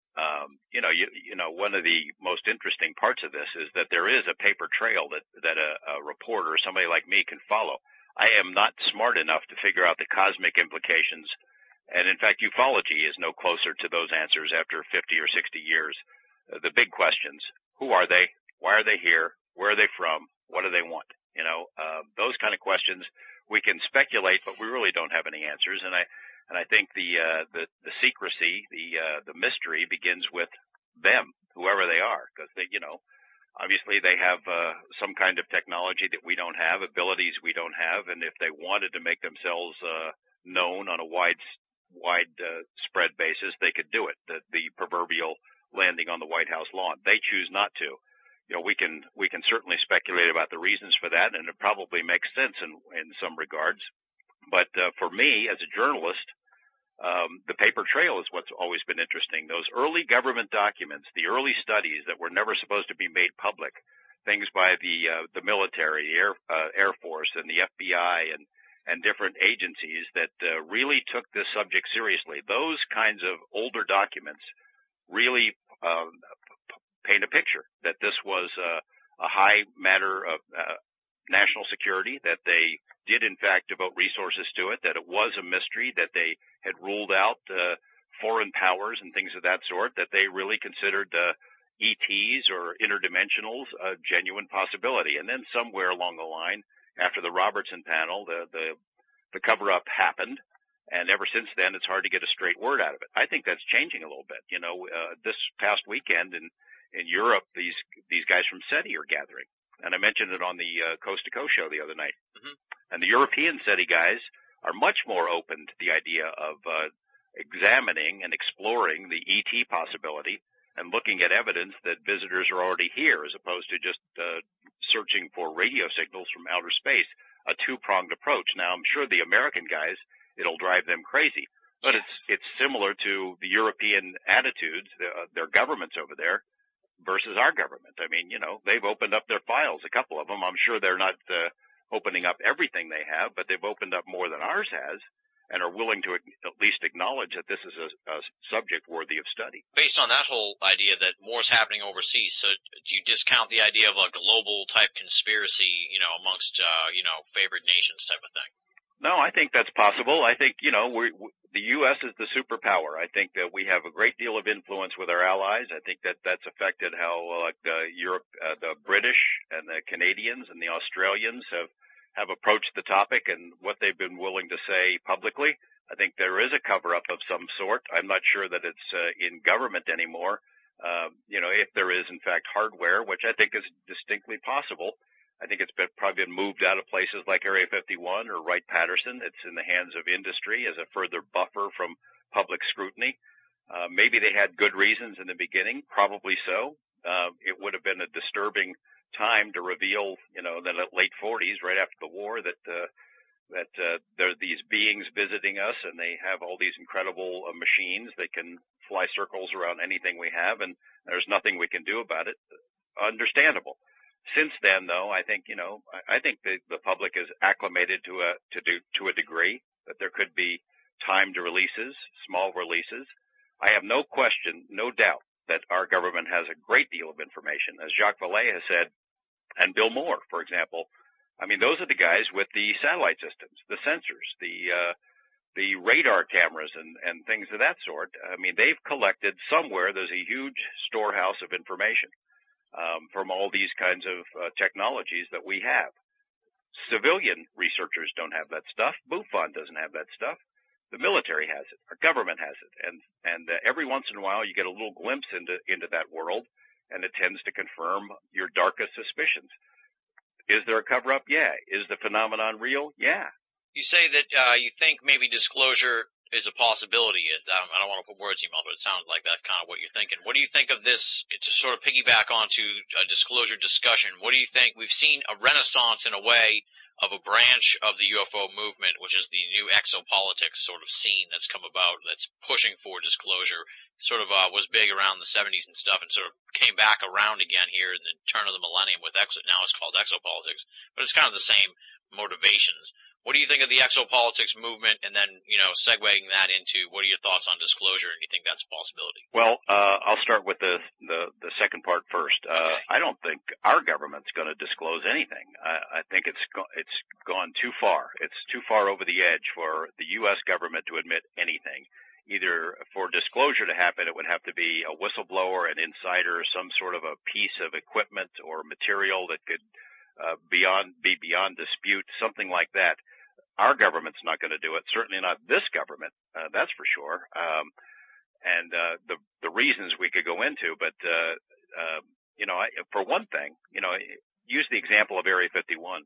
S4: Um, you know, you, you know, one of the most interesting parts of this is that there is a paper trail that, that a, a reporter, somebody like me, can follow. I am not smart enough to figure out the cosmic implications. And in fact, ufology is no closer to those answers after fifty or sixty years. Uh, the big questions: who are they? Why are they here? Where are they from? What do they want? You know, uh, those kind of questions we can speculate, but we really don't have any answers. And I, and I think the, uh, the, the secrecy, the, uh, the mystery begins with them, whoever they are, because they, you know, obviously they have, uh, some kind of technology that we don't have, abilities we don't have. And if they wanted to make themselves, uh, known on a wide, wide, uh, spread basis, they could do it. The, the proverbial landing on the White House lawn. They choose not to. You know, we can, we can certainly speculate about the reasons for that, and it probably makes sense in, in some regards. But, uh, for me, as a journalist, um, the paper trail is what's always been interesting. Those early government documents, the early studies that were never supposed to be made public, things by the, uh, the military, the Air, uh, Air Force and the F B I and, and different agencies that, uh, really took this subject seriously. Those kinds of older documents really, um, paint a picture that this was uh, a high matter of uh, national security, that they did in fact devote resources to it, that it was a mystery, that they had ruled out uh, foreign powers and things of that sort, that they really considered uh, E Ts or interdimensionals a genuine possibility. And then somewhere along the line, after the Robertson panel, the the, the cover-up happened. And ever since then, it's hard to get a straight word out of it. I think that's changing a little bit. You know, uh, this past weekend in In Europe, these these guys from SETI are gathering, and I mentioned it on the uh, Coast to Coast show the other night. Mm-hmm. And the European SETI guys are much more open to the idea of uh, examining and exploring the E T possibility and looking at evidence that visitors are already here, as opposed to just uh, searching for radio signals from outer space. A two-pronged approach. Now, I'm sure the American guys, it'll drive them crazy, but it's it's similar to the European attitudes, uh, their governments over there, versus our government. I mean, you know, they've opened up their files, a couple of them. I'm sure they're not uh, opening up everything they have, but they've opened up more than ours has and are willing to at least acknowledge that this is a, a subject worthy of study.
S5: Based on that whole idea that more's happening overseas, so do you discount the idea of a global type conspiracy, you know, amongst, uh, you know, favored nations type of thing?
S4: No, I think that's possible. I think, you know, we're, the U S is the superpower. I think that we have a great deal of influence with our allies. I think that that's affected how, like, uh, Europe, uh, the British and the Canadians and the Australians have, have approached the topic and what they've been willing to say publicly. I think there is a cover-up of some sort. I'm not sure that it's, uh, in government anymore. Um, you know, if there is, in fact, hardware, which I think is distinctly possible. I think it's been, probably been moved out of places like Area fifty-one or Wright-Patterson. It's in the hands of industry as a further buffer from public scrutiny. Uh, maybe they had good reasons in the beginning, probably so. Uh, it would have been a disturbing time to reveal, you know, in the late forties, right after the war, that uh, that uh, there are these beings visiting us, and they have all these incredible uh, machines. They can fly circles around anything we have, and there's nothing we can do about it. Understandable. Since then, though, I think, you know, I think the, the public is acclimated to a, to do, to a degree that there could be timed releases, small releases. I have no question, no doubt that our government has a great deal of information, as Jacques Vallée has said, and Bill Moore, for example. I mean, those are the guys with the satellite systems, the sensors, the, uh, the radar cameras and, and things of that sort. I mean, they've collected somewhere, there's a huge storehouse of information. Um, from all these kinds of uh, technologies that we have. Civilian researchers don't have that stuff. MUFON doesn't have that stuff. The military has it. Our government has it. And, and uh, every once in a while you get a little glimpse into, into that world, and it tends to confirm your darkest suspicions. Is there a cover-up? Yeah. Is the phenomenon real? Yeah.
S5: You say that uh, you think maybe disclosure is a possibility. I don't, I don't want to put words in your mouth, but it sounds like that's kind of what you're thinking. What do you think of this, to sort of piggyback onto a disclosure discussion, what do you think? We've seen a renaissance in a way of a branch of the U F O movement, which is the new exopolitics sort of scene that's come about, that's pushing for disclosure. Sort of uh, was big around the seventies and stuff, and sort of came back around again here in the turn of the millennium with exo, now it's called exopolitics, but it's kind of the same motivations. What do you think of the exopolitics movement? And then, you know, segueing that into what are your thoughts on disclosure? And do you think that's a possibility?
S4: Well, uh, I'll start with the, the, the second part first. Uh, okay. I don't think our government's going to disclose anything. I, I think it's, go, it's gone too far. It's too far over the edge for the U S government to admit anything. Either for disclosure to happen, it would have to be a whistleblower, an insider, some sort of a piece of equipment or material that could uh, beyond be beyond dispute, something like that. Our government's not going to do it. Certainly not this government. Uh, that's for sure. Um, and uh, the the reasons we could go into, but uh, uh, you know, I, for one thing, you know, use the example of Area fifty-one.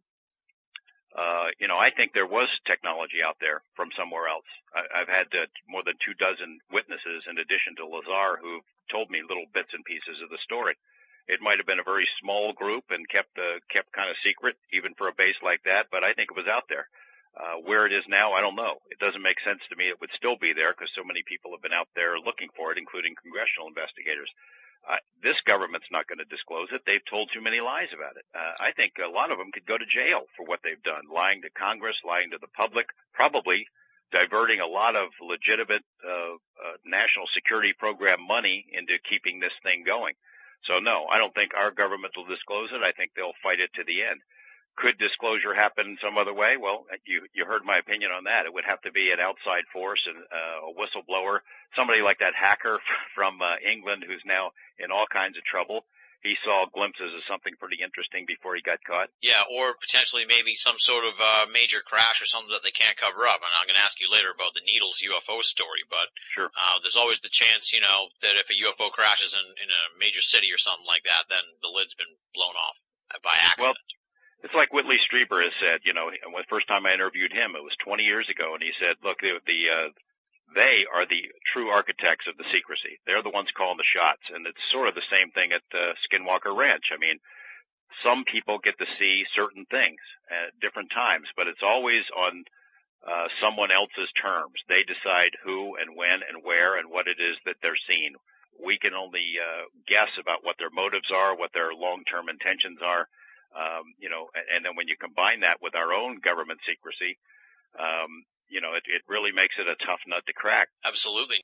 S4: Uh, you know, I think there was technology out there from somewhere else. I, I've had uh, more than two dozen witnesses in addition to Lazar who've told me little bits and pieces of the story. It might have been a very small group and kept, uh, kept kind of secret even for a base like that, but I think it was out there. Uh, where it is now, I don't know. It doesn't make sense to me it would still be there because so many people have been out there looking for it, including congressional investigators. Uh, this government's not going to disclose it. They've told too many lies about it. Uh, I think a lot of them could go to jail for what they've done, lying to Congress, lying to the public, probably diverting a lot of legitimate uh, uh, national security program money into keeping this thing going. So, no, I don't think our government will disclose it. I think they'll fight it to the end. Could disclosure happen some other way? Well, you, you heard my opinion on that. It would have to be an outside force and uh, a whistleblower, somebody like that hacker from uh, England who's now in all kinds of trouble. He saw glimpses of something pretty interesting before he got caught.
S5: Yeah, or potentially maybe some sort of uh, major crash or something that they can't cover up. And I'm going to ask you later about the Needles U F O story, but
S4: sure.
S5: uh, there's always the chance, you know, that if a U F O crashes in, in a major city or something like that, then the lid's been blown off by accident.
S4: Well, it's like Whitley Strieber has said, you know, the first time I interviewed him, it was twenty years ago, and he said, look, the, the uh, they are the true architects of the secrecy. They're the ones calling the shots, and it's sort of the same thing at uh, Skinwalker Ranch. I mean, some people get to see certain things at different times, but it's always on uh, someone else's terms. They decide who and when and where and what it is that they're seeing. We can only uh, guess about what their motives are, what their long-term intentions are. Um, you know, and then when you combine that with our own government secrecy, um, you know, it, it really makes it a tough nut to crack.
S5: Absolutely.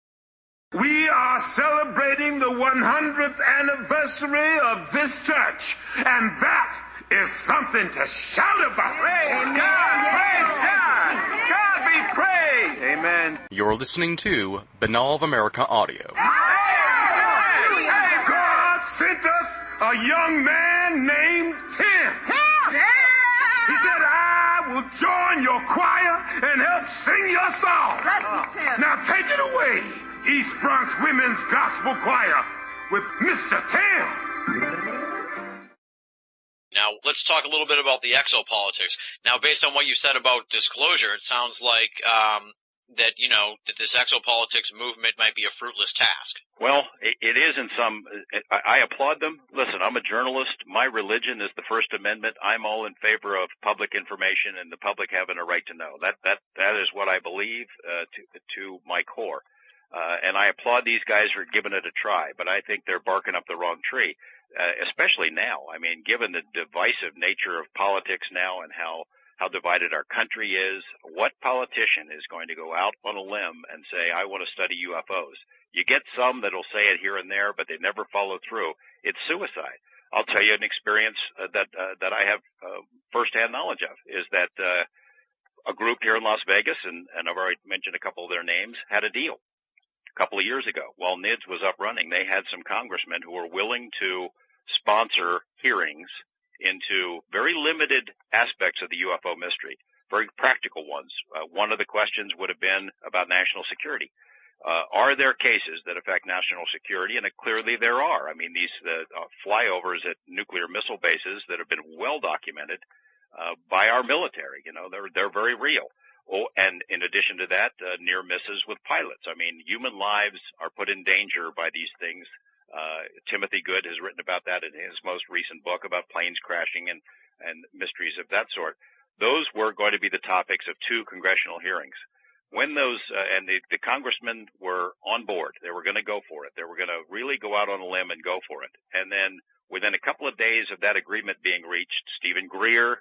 S1: We are celebrating the one hundredth anniversary of this church, and that is something to shout about. Praise God! Praise God! God be praised! Amen.
S2: You're listening to Banal of America Audio.
S1: Hey, hey, God sent us a young man named Tim.
S6: Tim! Tim!
S1: He said, I will join your choir and help sing your song.
S6: Bless you, Tim.
S1: Now take it away, East Bronx Women's Gospel Choir with Mister Tim.
S5: Now, let's talk a little bit about the exopolitics. Now, based on what you said about disclosure, it sounds like um, that, you know, that this exopolitics movement might be a fruitless task.
S4: Well, it, it is in some – I applaud them. Listen, I'm a journalist. My religion is the First Amendment. I'm all in favor of public information and the public having a right to know. That that that is what I believe uh, to to my core. Uh, and I applaud these guys for giving it a try, but I think they're barking up the wrong tree. Uh, especially now. I mean, given the divisive nature of politics now and how, how divided our country is, what politician is going to go out on a limb and say, I want to study U F Os? You get some that'll say it here and there, but they never follow through. It's suicide. I'll tell you an experience uh, that, uh, that I have, uh, firsthand knowledge of is that, uh, a group here in Las Vegas, and, and I've already mentioned a couple of their names, had a deal. A couple of years ago, while N I D S was up running, they had some congressmen who were willing to sponsor hearings into very limited aspects of the U F O mystery, very practical ones. Uh, one of the questions would have been about national security. Uh, are there cases that affect national security? And it, clearly there are. I mean, these uh, uh, flyovers at nuclear missile bases that have been well documented uh, by our military, you know, they're they're very real. Oh, and in addition to that, uh, near misses with pilots. I mean, human lives are put in danger by these things. Uh, Timothy Good has written about that in his most recent book about planes crashing and, and mysteries of that sort. Those were going to be the topics of two congressional hearings. When those, uh, and the, the congressmen were on board, they were going to go for it. They were going to really go out on a limb and go for it. And then within a couple of days of that agreement being reached, Stephen Greer,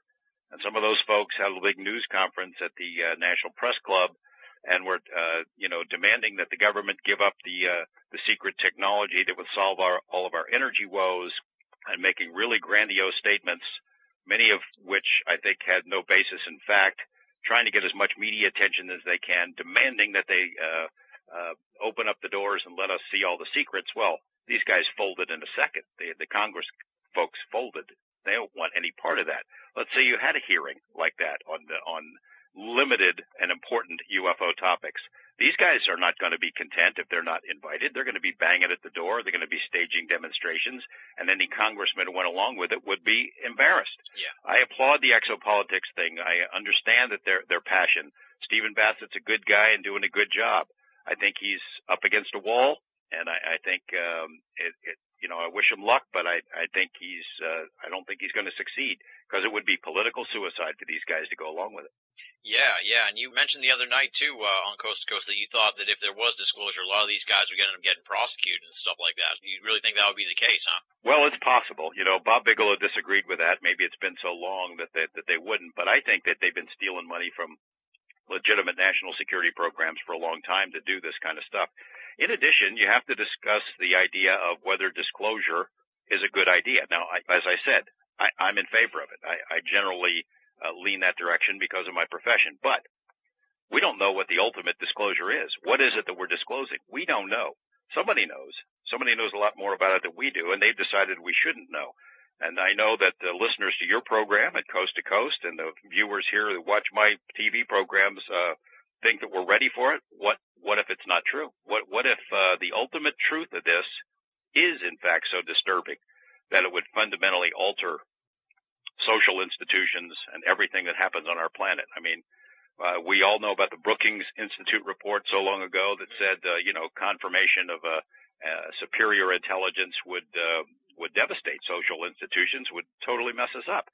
S4: And some of those folks had a big news conference at the uh, National Press Club and were, uh, you know, demanding that the government give up the, uh, the secret technology that would solve our, all of our energy woes, and making really grandiose statements, many of which I think had no basis in fact, trying to get as much media attention as they can, demanding that they, uh, uh, open up the doors and let us see all the secrets. Well, these guys folded in a second. The, the Congress folks folded. They don't want any part of that. Let's say you had a hearing like that on the, on limited and important U F O topics. These guys are not going to be content if they're not invited. They're going to be banging at the door. They're going to be staging demonstrations, and any congressman who went along with it would be embarrassed.
S5: Yeah.
S4: I applaud the exopolitics thing. I understand that their their passion. Stephen Bassett's a good guy and doing a good job. I think he's up against a wall, and I, I think um, it, it, you know, I wish him luck, but I, I think he's, uh, I don't think he's going to succeed, because it would be political suicide for these guys to go along with it.
S5: Yeah, yeah, and you mentioned the other night too, uh, on Coast to Coast, that you thought that if there was disclosure, a lot of these guys would end up getting prosecuted and stuff like that. You really think that would be the case, huh?
S4: Well, it's possible. You know, Bob Bigelow disagreed with that. Maybe it's been so long that they, that they wouldn't, but I think that they've been stealing money from legitimate national security programs for a long time to do this kind of stuff. In addition, you have to discuss the idea of whether disclosure is a good idea. Now, I, as I said, I, I'm in favor of it. I, I generally uh, lean that direction because of my profession, but we don't know what the ultimate disclosure is. What is it that we're disclosing? We don't know. Somebody knows. Somebody knows a lot more about it than we do, and they've decided we shouldn't know. And I know that the listeners to your program at Coast to Coast and the viewers here who watch my T V programs uh think that we're ready for it. What what if it's not true? What what if uh the ultimate truth of this is in fact so disturbing that it would fundamentally alter social institutions and everything that happens on our planet? I mean, uh, we all know about the Brookings Institute report so long ago that said, uh, you know, confirmation of a, a superior intelligence would uh, would devastate social institutions, would totally mess us up.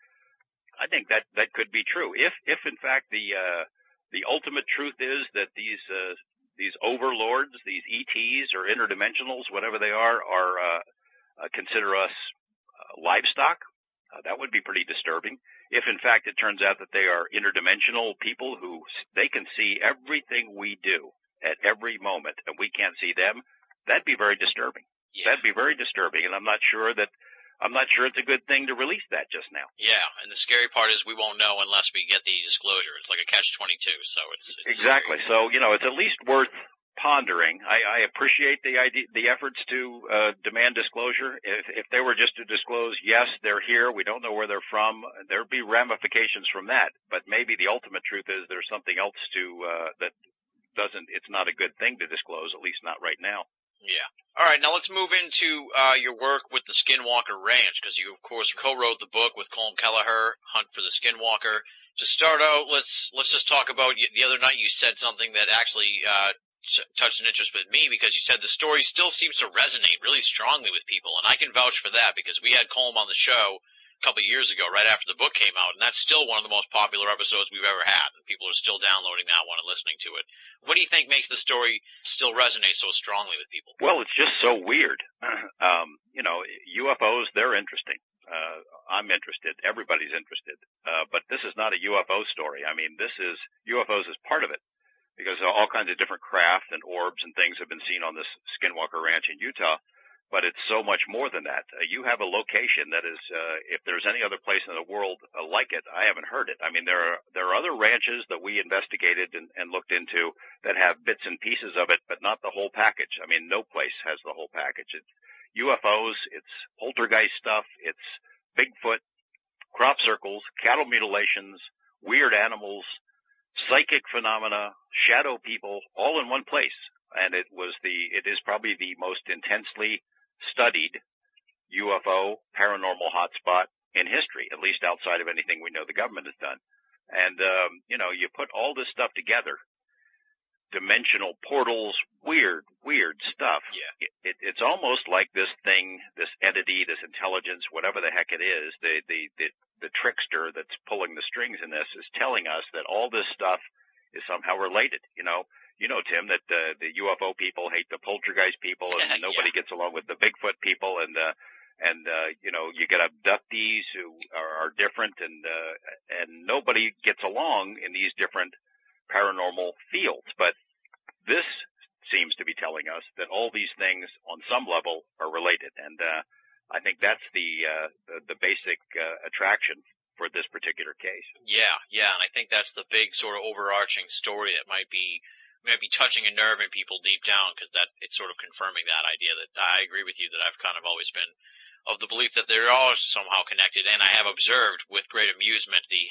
S4: I think that that could be true. If if in fact the uh, the ultimate truth is that these uh, these overlords, these E Ts or interdimensionals, whatever they are, are uh, uh, consider us uh, livestock, uh, that would be pretty disturbing. If in fact it turns out that they are interdimensional people who they can see everything we do at every moment and we can't see them, that'd be very disturbing. Yeah. That'd be very disturbing, and I'm not sure that I'm not sure it's a good thing to release that just now.
S5: Yeah, and the scary part is we won't know unless we get the disclosure. It's like a catch twenty-two, so it's, it's
S4: exactly.
S5: Scary.
S4: So you know, it's at least worth pondering. I, I appreciate the idea, the efforts to uh, demand disclosure. If, if they were just to disclose, yes, they're here, we don't know where they're from, there'd be ramifications from that. But maybe the ultimate truth is there's something else to uh, that doesn't. It's not a good thing to disclose, at least not right now.
S5: Yeah. All right, now let's move into uh your work with the Skinwalker Ranch, because you, of course, co-wrote the book with Colm Kelleher, Hunt for the Skinwalker. To start out, let's let's just talk about, the other night you said something that actually uh touched an interest with me, because you said the story still seems to resonate really strongly with people, and I can vouch for that, because we had Colm on the show a couple of years ago, right after the book came out, and that's still one of the most popular episodes we've ever had, and people are still downloading that one and listening to it. What do you think makes the story still resonate so strongly with people?
S4: Well, it's just so weird. Um, you know, U F Os, they're interesting. Uh, I'm interested. Everybody's interested. Uh, but this is not a U F O story. I mean, this is, U F Os is part of it, because all kinds of different craft and orbs and things have been seen on this Skinwalker Ranch in Utah. But it's so much more than that. Uh, you have a location that is, uh, if there's any other place in the world uh, like it, I haven't heard it. I mean, there are, there are other ranches that we investigated and, and looked into that have bits and pieces of it, but not the whole package. I mean, no place has the whole package. It's U F Os, it's poltergeist stuff, it's Bigfoot, crop circles, cattle mutilations, weird animals, psychic phenomena, shadow people, all in one place. And it was the, it is probably the most intensely studied U F O paranormal hotspot in history, at least outside of anything we know the government has done. And, um, you know, you put all this stuff together, dimensional portals, weird, weird stuff.
S5: Yeah.
S4: It, it, it's almost like this thing, this entity, this intelligence, whatever the heck it is, the, the, the, the trickster that's pulling the strings in this is telling us that all this stuff is somehow related, you know. You know, Tim, that uh, the U F O people hate the poltergeist people, and nobody
S5: yeah.
S4: gets along with the Bigfoot people, and uh, and, uh, you know, you get abductees who are, are different, and, uh, and nobody gets along in these different paranormal fields. But this seems to be telling us that all these things on some level are related. And, uh, I think that's the, uh, the, the basic, uh, attraction for this particular case.
S5: Yeah, yeah, and I think that's the big sort of overarching story that might be might be touching a nerve in people deep down, because that it's sort of confirming that idea that I agree with you that I've kind of always been of the belief that they're all somehow connected, and I have observed with great amusement the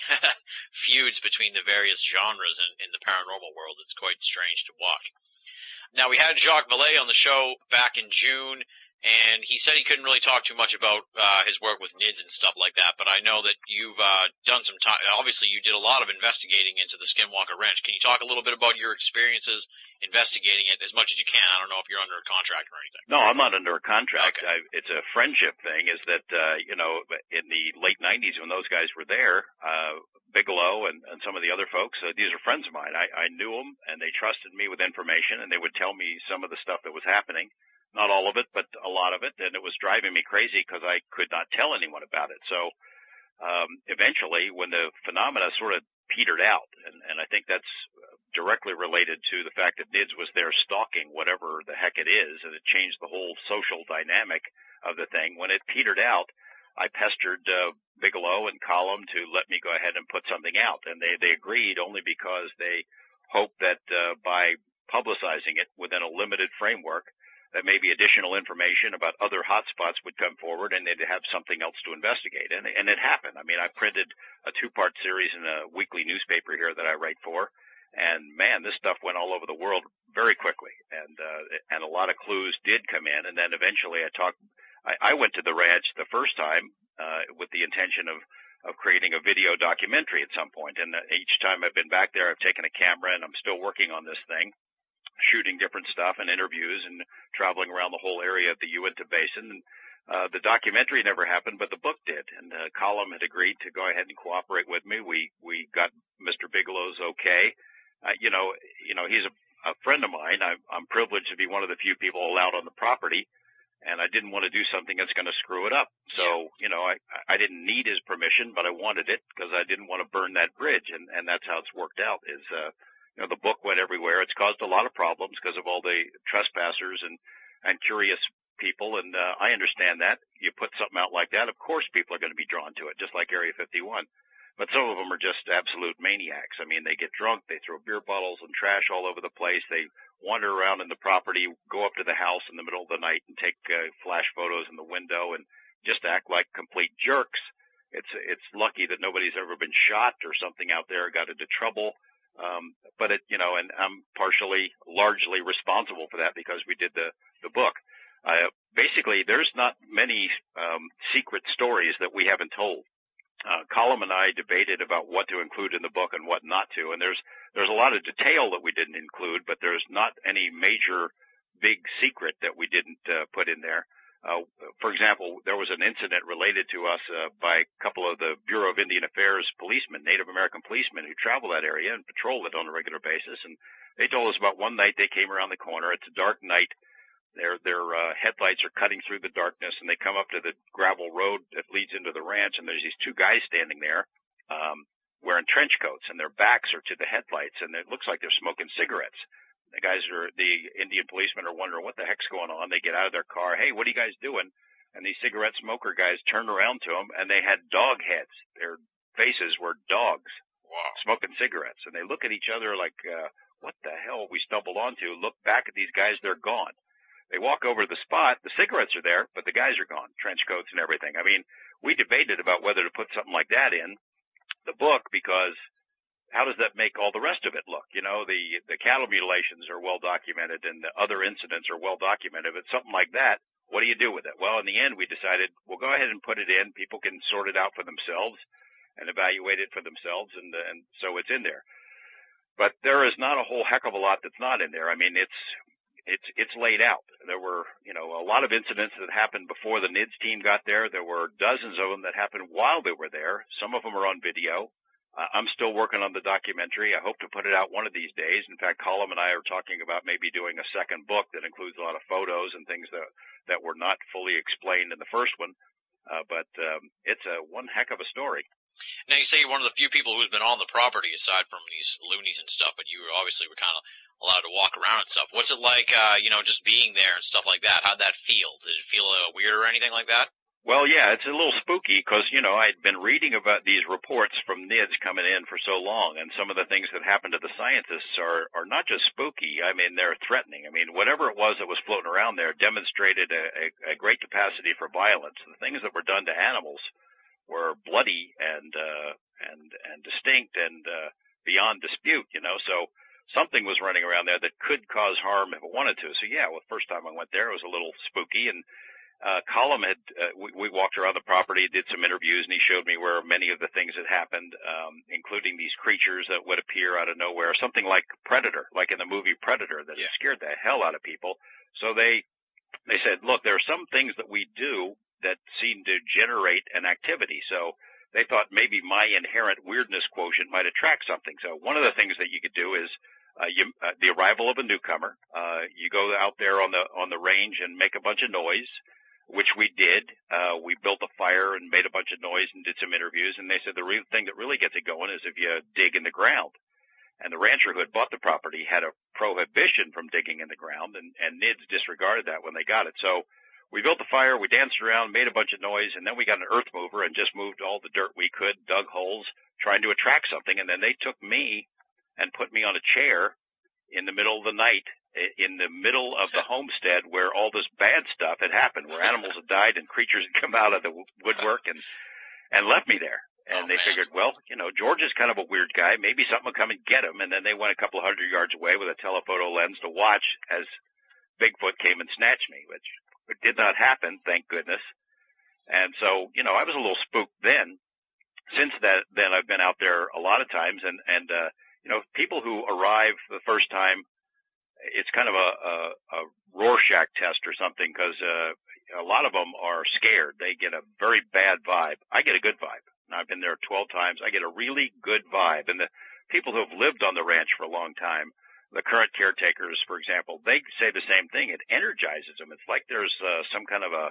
S5: feuds between the various genres in, in the paranormal world. It's quite strange to watch. Now, we had Jacques Vallée on the show back in June, and he said he couldn't really talk too much about uh, his work with N I D S and stuff like that, but I know that you've uh, done some time. Obviously, you did a lot of investigating into the Skinwalker Ranch. Can you talk a little bit about your experiences investigating it as much as you can? I don't know if you're under a contract or anything.
S4: No, I'm not under a contract.
S5: Okay.
S4: I, it's a friendship thing, is that, uh, you know, in the late nineties when those guys were there, uh, Bigelow and, and some of the other folks, uh, these are friends of mine. I, I knew them, and they trusted me with information, and they would tell me some of the stuff that was happening. Not all of it, but a lot of it, and it was driving me crazy because I could not tell anyone about it. So um, eventually, when the phenomena sort of petered out, and, and I think that's directly related to the fact that N I D S was there stalking whatever the heck it is, and it changed the whole social dynamic of the thing. When it petered out, I pestered uh, Bigelow and Column to let me go ahead and put something out, and they, they agreed only because they hoped that uh, by publicizing it within a limited framework, that maybe additional information about other hotspots would come forward, and they'd have something else to investigate. And, and it happened. I mean, I printed a two-part series in a weekly newspaper here that I write for, and man, this stuff went all over the world very quickly. And uh, and a lot of clues did come in. And then eventually, I talked. I, I went to the ranch the first time uh, with the intention of of creating a video documentary at some point. And uh, each time I've been back there, I've taken a camera, and I'm still working on this thing, shooting different stuff and interviews and traveling around the whole area of the Uinta Basin. And, uh, the documentary never happened, but the book did. And, uh, Column had agreed to go ahead and cooperate with me. We, we got Mister Bigelow's okay. Uh, you know, you know, he's a, a friend of mine. I'm, I'm privileged to be one of the few people allowed on the property, and I didn't want to do something that's going to screw it up. So, you know, I, I didn't need his permission, but I wanted it because I didn't want to burn that bridge. And, and that's how it's worked out is, uh, you know, the book went everywhere. It's caused a lot of problems because of all the trespassers and, and curious people. And, uh, I understand that. You put something out like that, of course people are going to be drawn to it, just like Area fifty-one. But some of them are just absolute maniacs. I mean, they get drunk, they throw beer bottles and trash all over the place. They wander around in the property, go up to the house in the middle of the night and take, uh, flash photos in the window and just act like complete jerks. It's, it's lucky that nobody's ever been shot or something out there, got into trouble. Um, but it, you know, and I'm partially, largely responsible for that because we did the, the book. Uh, basically, there's not many, um, secret stories that we haven't told. Uh, Column and I debated about what to include in the book and what not to. And there's, there's a lot of detail that we didn't include, but there's not any major big secret that we didn't, uh, put in there. Uh, for example, there was an incident related to us uh, by a couple of the Bureau of Indian Affairs policemen, Native American policemen who travel that area and patrol it on a regular basis. And they told us about one night they came around the corner. It's a dark night. Their their uh, headlights are cutting through the darkness, and they come up to the gravel road that leads into the ranch. And there's these two guys standing there um, wearing trench coats, and their backs are to the headlights, and it looks like they're smoking cigarettes. The guys are, the Indian policemen are wondering what the heck's going on. They get out of their car. Hey, what are you guys doing? And these cigarette smoker guys turned around to them, and they had dog heads. Their faces were dogs. Wow. Smoking cigarettes. And they look at each other like, uh, what the hell we stumbled onto? Look back at these guys. They're gone. They walk over to the spot. The cigarettes are there, but the guys are gone. Trench coats and everything. I mean, we debated about whether to put something like that in the book because how does that make all the rest of it look? You know, the, the cattle mutilations are well documented and the other incidents are well documented. But something like that, what do you do with it? Well, in the end, we decided we'll go ahead and put it in. People can sort it out for themselves and evaluate it for themselves. And, and so it's in there. But there is not a whole heck of a lot that's not in there. I mean, it's, it's, it's laid out. There were, you know, a lot of incidents that happened before the N I D S team got there. There were dozens of them that happened while they were there. Some of them are on video. Uh, I'm still working on the documentary. I hope to put it out one of these days. In fact, Colum and I are talking about maybe doing a second book that includes a lot of photos and things that that were not fully explained in the first one. Uh, but um, it's a one heck of a story.
S5: Now, you say you're one of the few people who's been on the property aside from these loonies and stuff, but you obviously were kind of allowed to walk around and stuff. What's it like, uh, you know, just being there and stuff like that? How'd that feel? Did it feel uh, weird or anything like that?
S4: Well, yeah, it's a little spooky because, you know, I'd been reading about these reports from N I D S coming in for so long, and some of the things that happened to the scientists are, are not just spooky. I mean, they're threatening. I mean, whatever it was that was floating around there demonstrated a, a, a great capacity for violence. The things that were done to animals were bloody and, uh, and, and distinct and, uh, beyond dispute, you know, so something was running around there that could cause harm if it wanted to. So yeah, well, the first time I went there, it was a little spooky, and Uh, Colum had, uh, we, we walked around the property, did some interviews, and he showed me where many of the things had happened, um, including these creatures that would appear out of nowhere, something like Predator, like in the movie Predator, that yeah. scared the hell out of people. So they, they said, look, there are some things that we do that seem to generate an activity. So they thought maybe my inherent weirdness quotient might attract something. So one of the things that you could do is, uh, you, uh, the arrival of a newcomer, uh, you go out there on the, on the range and make a bunch of noise, which we did. Uh, we built a fire and made a bunch of noise and did some interviews. And they said the real thing that really gets it going is if you dig in the ground. And the rancher who had bought the property had a prohibition from digging in the ground, and, and N I D S disregarded that when they got it. So we built the fire, we danced around, made a bunch of noise, and then we got an earth mover and just moved all the dirt we could, dug holes, trying to attract something. And then they took me and put me on a chair in the middle of the night, in the middle of the homestead where all this bad stuff had happened, where animals had died and creatures had come out of the woodwork and, and left me there. And oh, they man. figured, well, you know, George is kind of a weird guy. Maybe something will come and get him. And then they went a couple of hundred yards away with a telephoto lens to watch as Bigfoot came and snatched me, which it did not happen, thank goodness. And so, you know, I was a little spooked then. Since that, then I've been out there a lot of times, and, and, uh, you know, people who arrive the first time, it's kind of a, a, a Rorschach test or something, because uh, a lot of them are scared. They get a very bad vibe. I get a good vibe. And I've been there twelve times. I get a really good vibe. And the people who have lived on the ranch for a long time, the current caretakers, for example, they say the same thing. It energizes them. It's like there's uh, some kind of a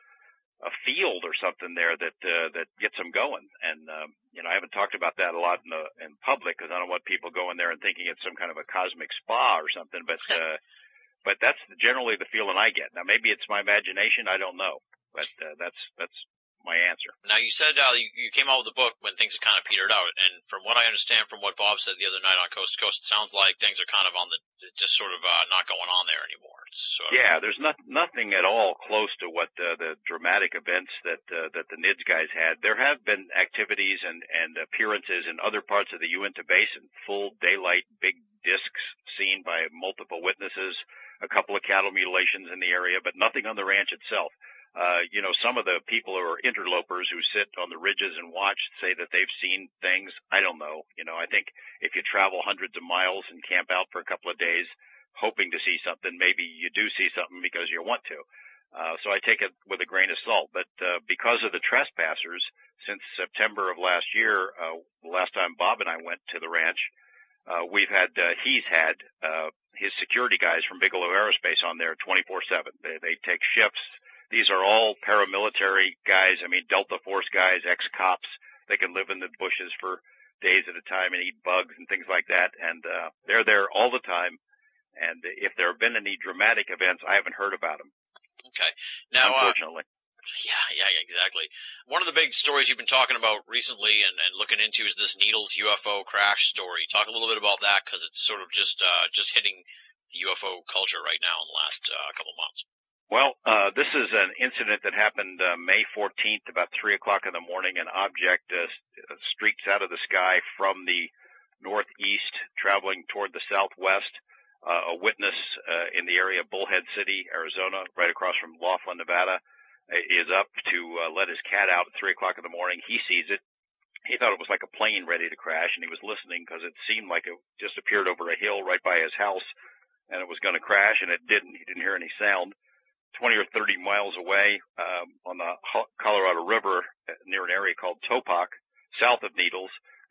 S4: a field or something there that uh, that gets them going. And um, you know, I haven't talked about that a lot in the in public because I don't want people going there and thinking it's some kind of a cosmic spa or something. But uh, but that's generally the feeling I get. Now maybe it's my imagination. I don't know. But uh, that's that's my answer.
S5: Now you said uh, you, you came out with a book when things had kind of petered out, and from what I understand from what Bob said the other night on Coast to Coast, it sounds like things are kind of on the just sort of uh, not going on there anymore. Sort of.
S4: Yeah, there's not, nothing at all close to what uh, the dramatic events that uh, that the N I D S guys had. There have been activities and and appearances in other parts of the Uinta Basin, full daylight, big discs seen by multiple witnesses, a couple of cattle mutilations in the area, but nothing on the ranch itself. Uh, you know, some of the people who are interlopers who sit on the ridges and watch say that they've seen things. I don't know. You know, I think if you travel hundreds of miles and camp out for a couple of days hoping to see something, maybe you do see something because you want to. Uh, so I take it with a grain of salt. But, uh, because of the trespassers, since September of last year, uh, the last time Bob and I went to the ranch, uh, we've had, uh, he's had, uh, his security guys from Bigelow Aerospace on there twenty-four seven. They, they take shifts. These are all paramilitary guys. I mean, Delta Force guys, ex-cops. They can live in the bushes for days at a time and eat bugs and things like that. And, uh, they're there all the time. And if there have been any dramatic events, I haven't heard about them.
S5: Okay. Now,
S4: unfortunately.
S5: Uh, yeah, yeah, exactly. One of the big stories you've been talking about recently and, and looking into is this Needles U F O crash story. Talk a little bit about that because it's sort of just, uh, just hitting the U F O culture right now in the last, uh, couple months.
S4: Well, uh, this is an incident that happened uh, May fourteenth, about three o'clock in the morning. An object uh, streaks out of the sky from the northeast, traveling toward the southwest. Uh, a witness uh, in the area of Bullhead City, Arizona, right across from Laughlin, Nevada, is up to uh, let his cat out at three o'clock in the morning. He sees it. He thought it was like a plane ready to crash, and he was listening because it seemed like it just appeared over a hill right by his house, and it was going to crash, and it didn't. He didn't hear any sound. twenty or thirty miles away, um, on the Colorado River near an area called Topak, south of Needles,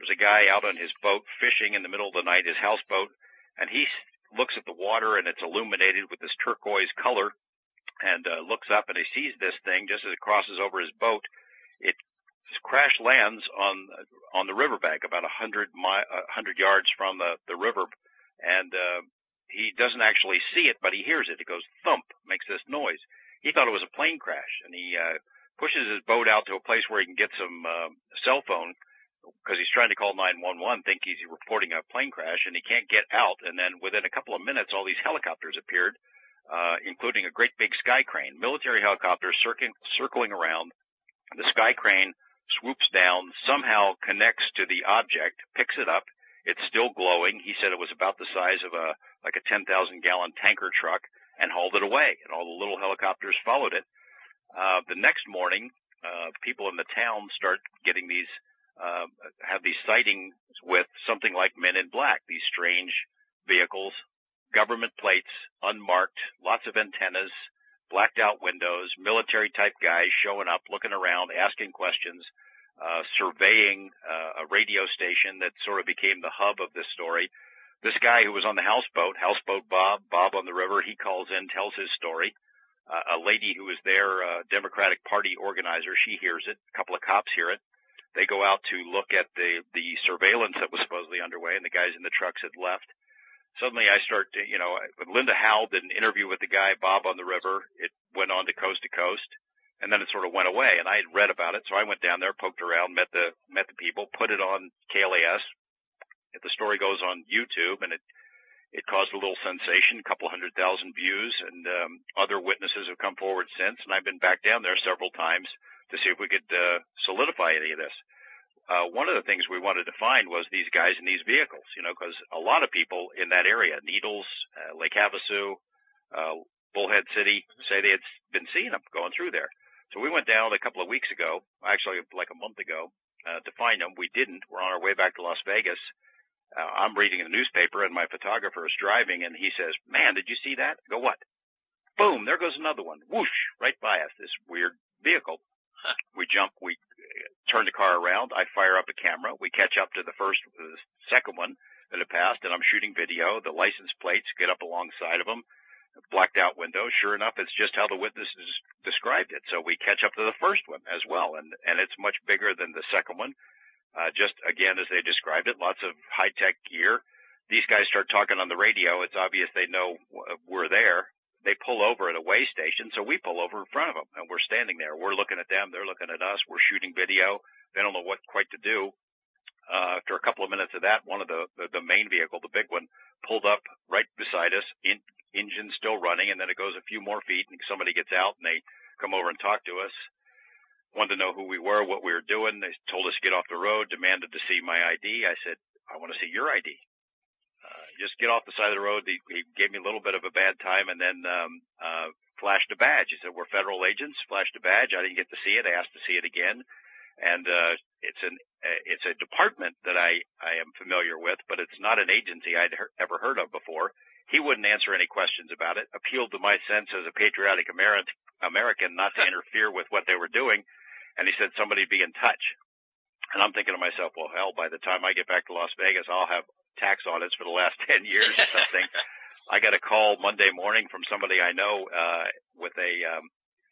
S4: There's a guy out on his boat fishing in the middle of the night, his houseboat, and he looks at the water and it's illuminated with this turquoise color, and uh, looks up and he sees this thing just as it crosses over his boat. It crash lands on on the riverbank about a hundred mi- a hundred yards from the the river, and uh, he doesn't actually see it, but he hears it. It goes thump, makes this noise. He thought it was a plane crash, and he uh, pushes his boat out to a place where he can get some uh, cell phone, because he's trying to call nine one one, think he's reporting a plane crash, and he can't get out. And then within a couple of minutes, all these helicopters appeared, uh, including a great big sky crane, military helicopters circling, circling around. The sky crane swoops down, somehow connects to the object, picks it up. It's still glowing. He said it was about the size of a, like a ten thousand gallon tanker truck, and hauled it away. And all the little helicopters followed it. Uh, the next morning, uh, people in the town start getting these, uh, have these sightings with something like Men in Black, these strange vehicles, government plates, unmarked, lots of antennas, blacked out windows, military type guys showing up, looking around, asking questions, uh, surveying, uh, a radio station that sort of became the hub of this story. This guy who was on the houseboat, Houseboat Bob, Bob on the river, he calls in, tells his story. Uh, a lady who was there, uh, Democratic Party organizer, she hears it. A couple of cops hear it. They go out to look at the, the surveillance that was supposedly underway, and the guys in the trucks had left. Suddenly I start to, you know, Linda Howell did an interview with the guy, Bob on the river. It went on to Coast to Coast, and then it sort of went away. And I had read about it, so I went down there, poked around, met the, met the people, put it on K L A S. If the story goes on YouTube, and it, it caused a little sensation, a couple hundred thousand views, and, um, other witnesses have come forward since, and I've been back down there several times to see if we could, uh, solidify any of this. Uh, one of the things we wanted to find was these guys in these vehicles, you know, because a lot of people in that area, Needles, uh, Lake Havasu, uh, Bullhead City, say they had been seeing them going through there. So we went down a couple of weeks ago, actually like a month ago, uh, to find them. We didn't. We're on our way back to Las Vegas. Uh, I'm reading the newspaper, and my photographer is driving, and he says, "Man, did you see that?" I go, "What?" Boom, there goes another one. Whoosh, right by us, this weird vehicle. Huh. We jump, we turn the car around, I fire up a camera, we catch up to the first, the second one that had passed, and I'm shooting video. The license plates get up alongside of them, blacked out windows. Sure enough, it's just how the witnesses described it. So we catch up to the first one as well, and, and it's much bigger than the second one. Uh, just again, as they described it, lots of high-tech gear. These guys start talking on the radio. It's obvious they know we're there. They pull over at a way station, so we pull over in front of them, and we're standing there. We're looking at them. They're looking at us. We're shooting video. They don't know what quite to do. Uh, after a couple of minutes of that, one of the, the, the main vehicle, the big one, pulled up right beside us, in, engine still running, and then it goes a few more feet, and somebody gets out, and they come over and talk to us. Wanted to know who we were, what we were doing. They told us to get off the road, demanded to see my I D. I said, "I want to see your I D. Uh, just get off the side of the road." He, he gave me a little bit of a bad time, and then um, uh, flashed a badge. He said, "We're federal agents." Flashed a badge. I didn't get to see it. I asked to see it again. And uh, it's an uh, it's a department that I, I am familiar with, but it's not an agency I'd he- ever heard of before. He wouldn't answer any questions about it. Appealed to my sense as a patriotic Ameri- American not to interfere with what they were doing. And he said somebody'd be in touch. And I'm thinking to myself, well, hell, by the time I get back to Las Vegas, I'll have tax audits for the last ten years or something. I got a call Monday morning from somebody I know, uh, with a, um,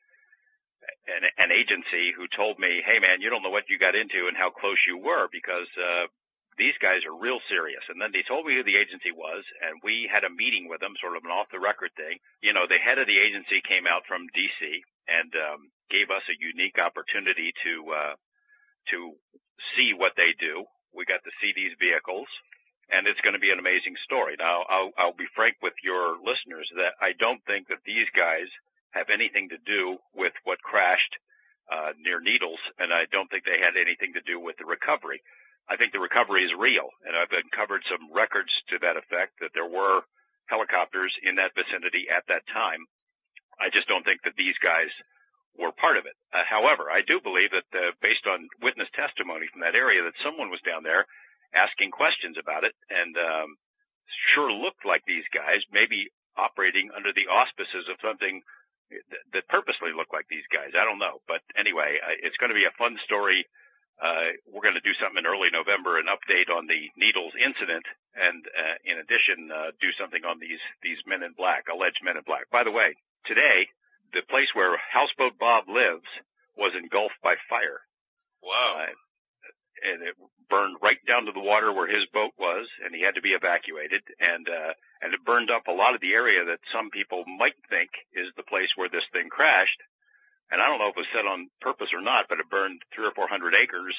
S4: an, an agency who told me, "Hey man, you don't know what you got into and how close you were, because, uh, these guys are real serious." And then they told me who the agency was, and we had a meeting with them, sort of an off the record thing. You know, the head of the agency came out from D C and, um, gave us a unique opportunity to, uh, to see what they do. We got to see these vehicles, and it's going to be an amazing story. Now, I'll, I'll be frank with your listeners that I don't think that these guys have anything to do with what crashed, uh, near Needles, and I don't think they had anything to do with the recovery. I think the recovery is real, and I've uncovered some records to that effect, that there were helicopters in that vicinity at that time. I just don't think that these guys were part of it. Uh, however, I do believe that, uh, based on witness testimony from that area, that someone was down there asking questions about it, and um, sure looked like these guys, maybe operating under the auspices of something that, that purposely looked like these guys. I don't know. But anyway, I, it's going to be a fun story Uh, we're going to do something in early November, an update on the Needles incident, and uh, in addition, uh, do something on these these men in black, alleged men in black. By the way, today, the place where Houseboat Bob lives was engulfed by fire.
S5: Wow.
S4: Uh, and it burned right down to the water where his boat was, and he had to be evacuated. And uh, and it burned up a lot of the area that some people might think is the place where this thing crashed. And I don't know if it was set on purpose or not, but it burned three or four hundred acres.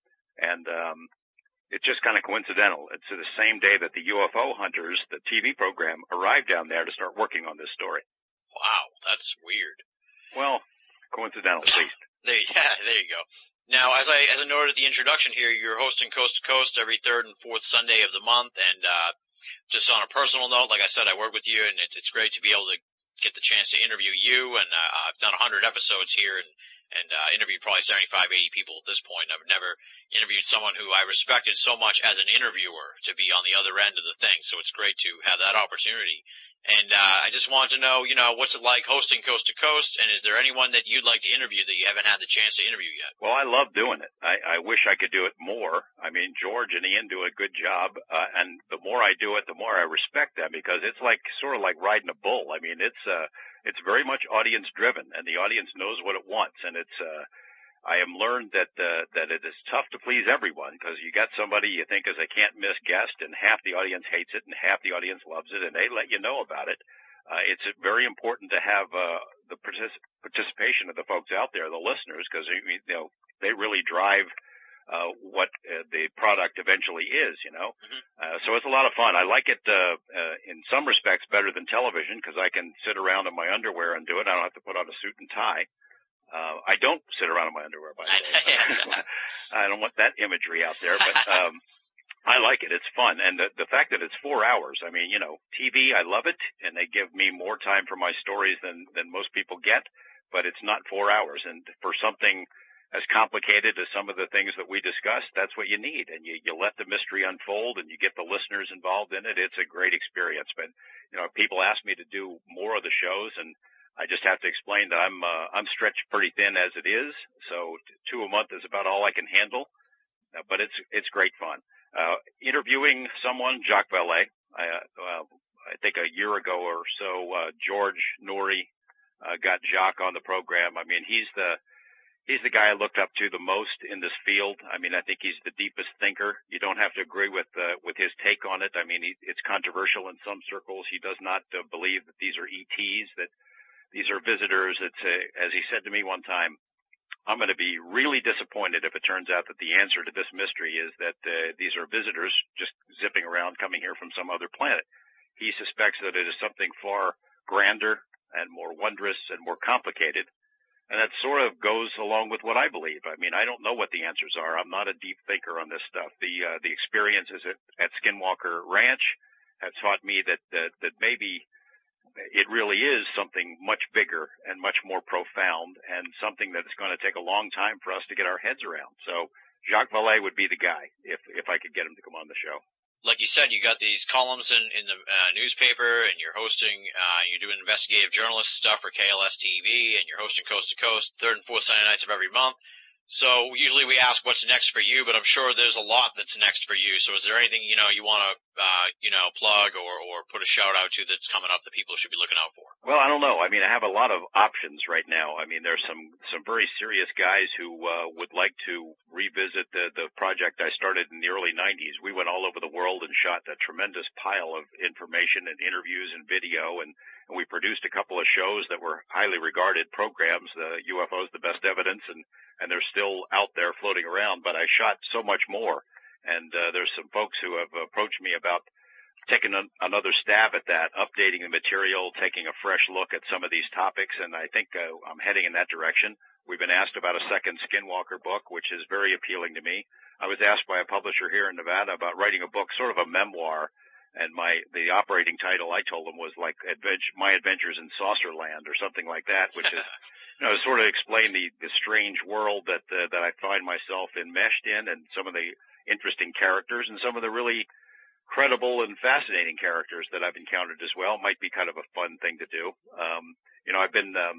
S4: And um, it's just kind of coincidental. It's the same day that the U F O Hunters, the T V program, arrived down there to start working on this story.
S5: Wow, that's weird.
S4: Well, coincidental at least.
S5: There, yeah, there you go. Now, as I as I noted at the introduction here, you're hosting Coast to Coast every third and fourth Sunday of the month, and uh, just on a personal note, like I said, I work with you, and it's it's great to be able to get the chance to interview you. And uh, I've done one hundred episodes here, and and uh, interviewed probably seventy-five, eighty people at this point. I've never interviewed someone who I respected so much as an interviewer to be on the other end of the thing. So it's great to have that opportunity. And uh, I just wanted to know, you know, what's it like hosting Coast to Coast, and is there anyone that you'd like to interview that you haven't had the chance to interview yet?
S4: Well, I love doing it. I, I wish I could do it more. I mean, George and Ian do a good job, uh, and the more I do it, the more I respect them, because it's like sort of like riding a bull. I mean, it's uh, it's very much audience driven, and the audience knows what it wants, and it's uh, I have learned that uh, that it is tough to please everyone, because you got somebody you think is a can't miss guest, and half the audience hates it, and half the audience loves it, and they let you know about it. Uh, it's very important to have uh, the partic- participation of the folks out there, the listeners, because you know they really drive uh, what uh, the product eventually is. You know,
S5: mm-hmm.
S4: uh, so it's a lot of fun. I like it uh, uh, in some respects better than television, because I can sit around in my underwear and do it. I don't have to put on a suit and tie. Uh, I don't sit around in my underwear, by the way. I don't want that imagery out there, but, um, I like it. It's fun. And the, the fact that it's four hours, I mean, you know, T V, I love it, and they give me more time for my stories than, than most people get, but it's not four hours. And for something as complicated as some of the things that we discussed, that's what you need. And you, you let the mystery unfold, and you get the listeners involved in it. It's a great experience. But, you know, people ask me to do more of the shows, and I just have to explain that I'm uh, I'm stretched pretty thin as it is, so two a month is about all I can handle. Uh, but it's it's great fun. Uh, interviewing someone, Jacques Vallée, I, uh, I think a year ago or so, uh, George Noory uh, got Jacques on the program. I mean, he's the he's the guy I looked up to the most in this field. I mean, I think he's the deepest thinker. You don't have to agree with uh, with his take on it. I mean, he, it's controversial in some circles. He does not uh, believe that these are E Ts, that these are visitors. It's a, as he said to me one time, I'm going to be really disappointed if it turns out that the answer to this mystery is that uh, these are visitors just zipping around coming here from some other planet. He suspects that it is something far grander and more wondrous and more complicated. And that sort of goes along with what I believe. I mean, I don't know what the answers are. I'm not a deep thinker on this stuff. The uh, the experiences at, at Skinwalker Ranch have taught me that that, that maybe it really is something much bigger and much more profound, and something that is going to take a long time for us to get our heads around. So Jacques Vallée would be the guy if if I could get him to come on the show.
S5: Like you said, you got these columns in, in the uh, newspaper, and you're hosting, uh, you're doing investigative journalist stuff for K L S T V, and you're hosting Coast to Coast third and fourth Sunday nights of every month. So usually we ask what's next for you, but I'm sure there's a lot that's next for you. So is there anything, you know, you want to, uh, you know, plug or, or put a shout out to that's coming up that people should be looking out for?
S4: Well, I don't know. I mean, I have a lot of options right now. I mean, there's some, some very serious guys who, uh, would like to revisit the, the project I started in the early nineties. We went all over the world and shot a tremendous pile of information and interviews and video, and, and we produced a couple of shows that were highly regarded programs, the U F Os, The Best Evidence, and, and they're still out there floating around, but I shot so much more. And, uh, there's some folks who have approached me about taking an, another stab at that, updating the material, taking a fresh look at some of these topics. And I think, uh, I'm heading in that direction. We've been asked about a second Skinwalker book, which is very appealing to me. I was asked by a publisher here in Nevada about writing a book, sort of a memoir. And my, the operating title I told them was like Adventure, My Adventures in Saucerland or something like that, which is, you know, sort of explain the, the strange world that, uh, that I find myself enmeshed in, and some of the interesting characters and some of the really credible and fascinating characters that I've encountered as well. Might be kind of a fun thing to do. Um, you know, I've been, um,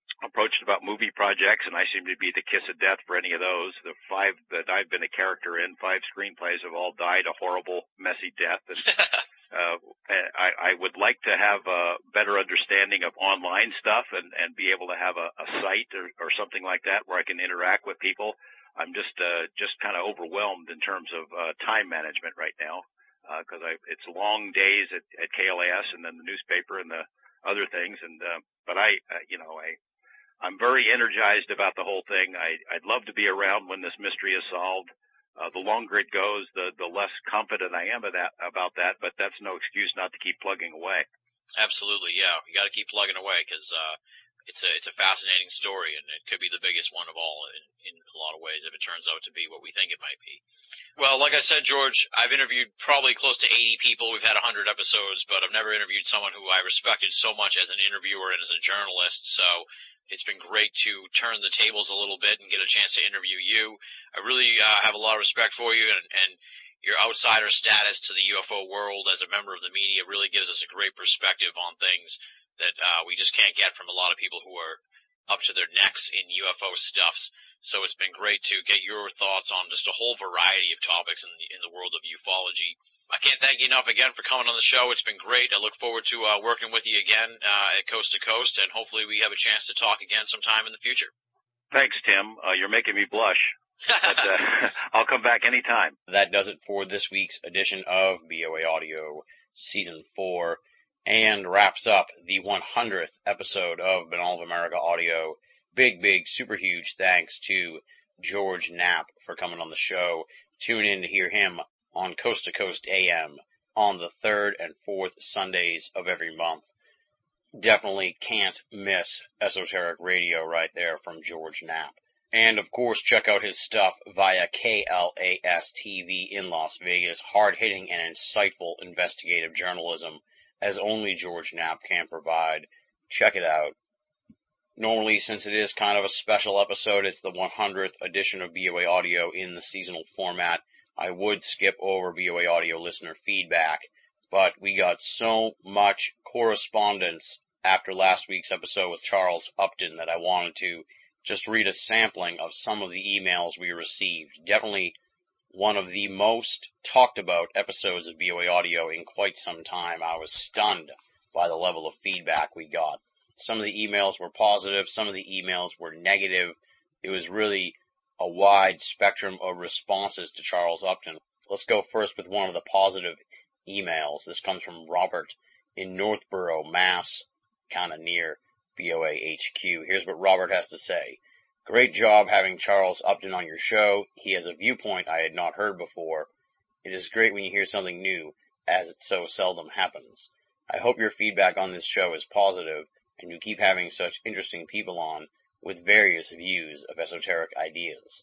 S4: approached about movie projects, and I seem to be the kiss of death for any of those. The five that I've been a character in, five screenplays, have all died a horrible, messy death. And uh, I, I would like to have a better understanding of online stuff and, and be able to have a, a site or, or something like that where I can interact with people. I'm just uh, just kind of overwhelmed in terms of uh, time management right now because uh, I it's long days at, at K L A S and then the newspaper and the other things. And uh, but I, uh, you know, I. I'm very energized about the whole thing. I, I'd love to be around when this mystery is solved. Uh, the longer it goes, the, the less confident I am about that, about that, but that's no excuse not to keep plugging away.
S5: Absolutely, yeah. You gotta keep plugging away because, uh, it's a, it's a fascinating story and it could be the biggest one of all in, in a lot of ways if it turns out to be what we think it might be. Well, like I said, George, I've interviewed probably close to eighty people. We've had one hundred episodes, but I've never interviewed someone who I respected so much as an interviewer and as a journalist, so it's been great to turn the tables a little bit and get a chance to interview you. I really uh, have a lot of respect for you, and, and your outsider status to the U F O world as a member of the media really gives us a great perspective on things that uh, we just can't get from a lot of people who are up to their necks in U F O stuffs. So it's been great to get your thoughts on just a whole variety of topics in the, in the world of ufology. I can't thank you enough again for coming on the show. It's been great. I look forward to uh, working with you again uh, at Coast to Coast, and hopefully we have a chance to talk again sometime in the future.
S4: Thanks, Tim. Uh, you're making me blush. But, uh, I'll come back anytime.
S3: That does it for this week's edition of B O A Audio Season four, and wraps up the one hundredth episode of Banal of America Audio. Big, big, super huge thanks to George Knapp for coming on the show. Tune in to hear him on Coast to Coast A M on the third and fourth Sundays of every month. Definitely can't miss Esoteric Radio right there from George Knapp. And of course, check out his stuff via K L A S T V in Las Vegas. Hard-hitting and insightful investigative journalism as only George Knapp can provide. Check it out. Normally, since it is kind of a special episode, it's the one hundredth edition of B O A Audio in the seasonal format. I would skip over B O A Audio listener feedback, but we got so much correspondence after last week's episode with Charles Upton that I wanted to just read a sampling of some of the emails we received. Definitely one of the most talked about episodes of B O A Audio in quite some time. I was stunned by the level of feedback we got. Some of the emails were positive, some of the emails were negative. It was really a wide spectrum of responses to Charles Upton. Let's go first with one of the positive emails. This comes from Robert in Northborough, Mass, kind of near B O A H Q. Here's what Robert has to say. Great job having Charles Upton on your show. He has a viewpoint I had not heard before. It is great when you hear something new, as it so seldom happens. I hope your feedback on this show is positive, and you keep having such interesting people on with various views of esoteric ideas.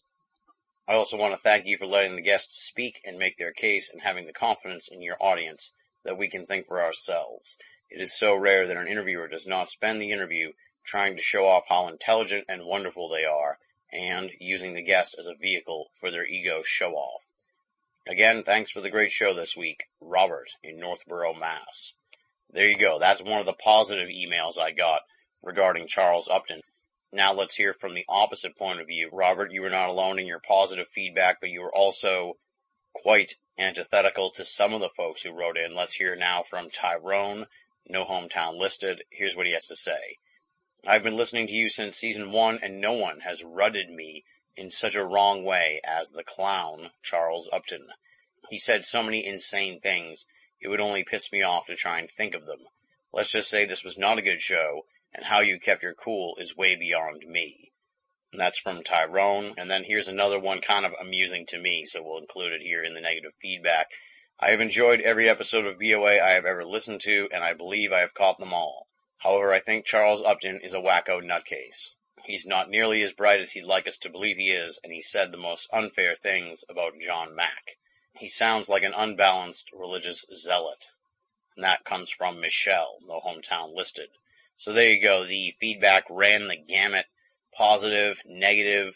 S3: I also want to thank you for letting the guests speak and make their case and having the confidence in your audience that we can think for ourselves. It is so rare that an interviewer does not spend the interview trying to show off how intelligent and wonderful they are and using the guest as a vehicle for their ego show-off. Again, thanks for the great show this week, Robert in Northborough, Mass. There you go. That's one of the positive emails I got regarding Charles Upton. Now let's hear from the opposite point of view. Robert, you were not alone in your positive feedback, but you were also quite antithetical to some of the folks who wrote in. Let's hear now from Tyrone, no hometown listed. Here's what he has to say. I've been listening to you since season one, and no one has rutted me in such a wrong way as the clown, Charles Upton. He said so many insane things, it would only piss me off to try and think of them. Let's just say this was not a good show, and how you kept your cool is way beyond me. And that's from Tyrone. And then here's another one kind of amusing to me, so we'll include it here in the negative feedback. I have enjoyed every episode of B O A I have ever listened to, and I believe I have caught them all. However, I think Charles Upton is a wacko nutcase. He's not nearly as bright as he'd like us to believe he is, and he said the most unfair things about John Mack. He sounds like an unbalanced religious zealot. And that comes from Michelle, no hometown listed. So there you go. The feedback ran the gamut, positive, negative.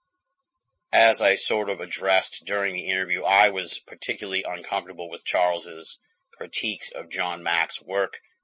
S3: As I sort of addressed during the interview, I was particularly uncomfortable with Charles's critiques of John Mack's work.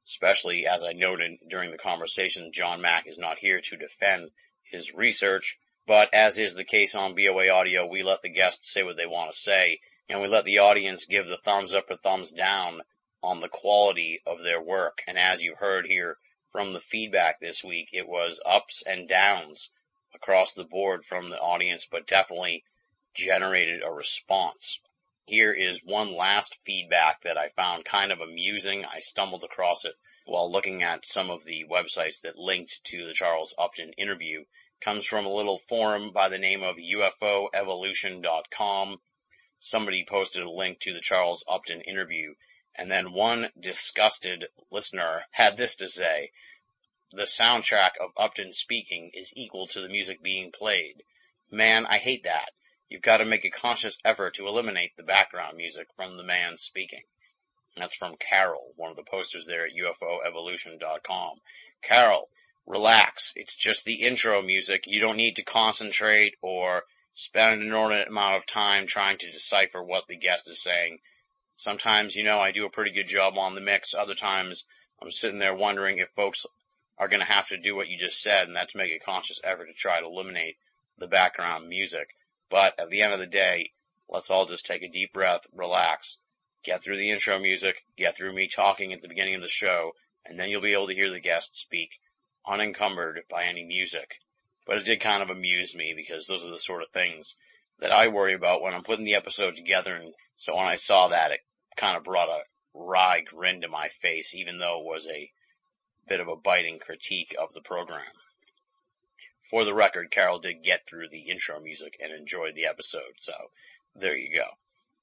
S3: especially as I noted during the conversation, John Mack is not here to defend his research, but as is the case on B O A Audio, we let the guests say what they want to say, and we let the audience give the thumbs up or thumbs down on the quality of their work. And as you heard here from the feedback this week, it was ups and downs across the board from the audience, but definitely generated a response. Here is one last feedback that I found kind of amusing. I stumbled across it while looking at some of the websites that linked to the Charles Upton interview. It comes from a little forum by the name of U F O evolution dot com. Somebody posted a link to the Charles Upton interview, and then one disgusted listener had this to say: the soundtrack of Upton speaking is equal to the music being played. Man, I hate that. You've got to make a conscious effort to eliminate the background music from the man speaking. And that's from Carol, one of the posters there at U F O evolution dot com. Carol, relax. It's just the intro music. You don't need to concentrate or spend an inordinate amount of time trying to decipher what the guest is saying. Sometimes, you know, I do a pretty good job on the mix. Other times, I'm sitting there wondering if folks are going to have to do what you just said, and that's make a conscious effort to try to eliminate the background music. But at the end of the day, let's all just take a deep breath, relax, get through the intro music, get through me talking at the beginning of the show, and then you'll be able to hear the guest speak unencumbered by any music. But it did kind of amuse me, because those are the sort of things that I worry about when I'm putting the episode together. And so when I saw that, it kind of brought a wry grin to my face, even though it was a bit of a biting critique of the program. For the record, Carol did get through the intro music and enjoyed the episode, so there you go.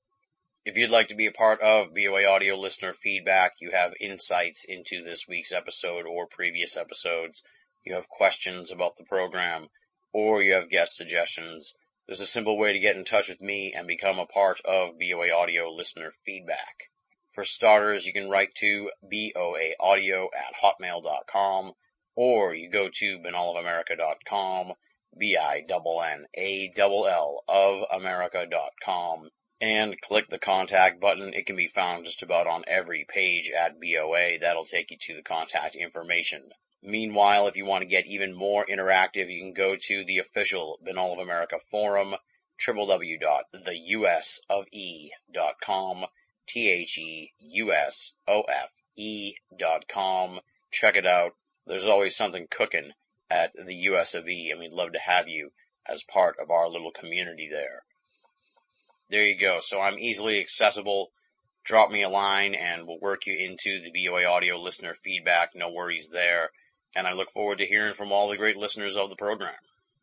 S3: If you'd like to be a part of B O A Audio listener feedback, you have insights into this week's episode or previous episodes, you have questions about the program, or you have guest suggestions, there's a simple way to get in touch with me and become a part of B O A Audio listener feedback. For starters, you can write to B O A audio at hotmail dot com, or you go to banal of america dot com, B I N N A L L of America dot com, and click the contact button. It can be found just about on every page at B O A. That'll take you to the contact information. Meanwhile, if you want to get even more interactive, you can go to the official Banal of America forum, w w w dot the u s of e dot com, T H E U S O F E dot com. Check it out. There's always something cooking at the U S of E, and we'd love to have you as part of our little community there. There you go. So I'm easily accessible. Drop me a line, and we'll work you into the B O A Audio listener feedback. No worries there. And I look forward to hearing from all the great listeners of the program.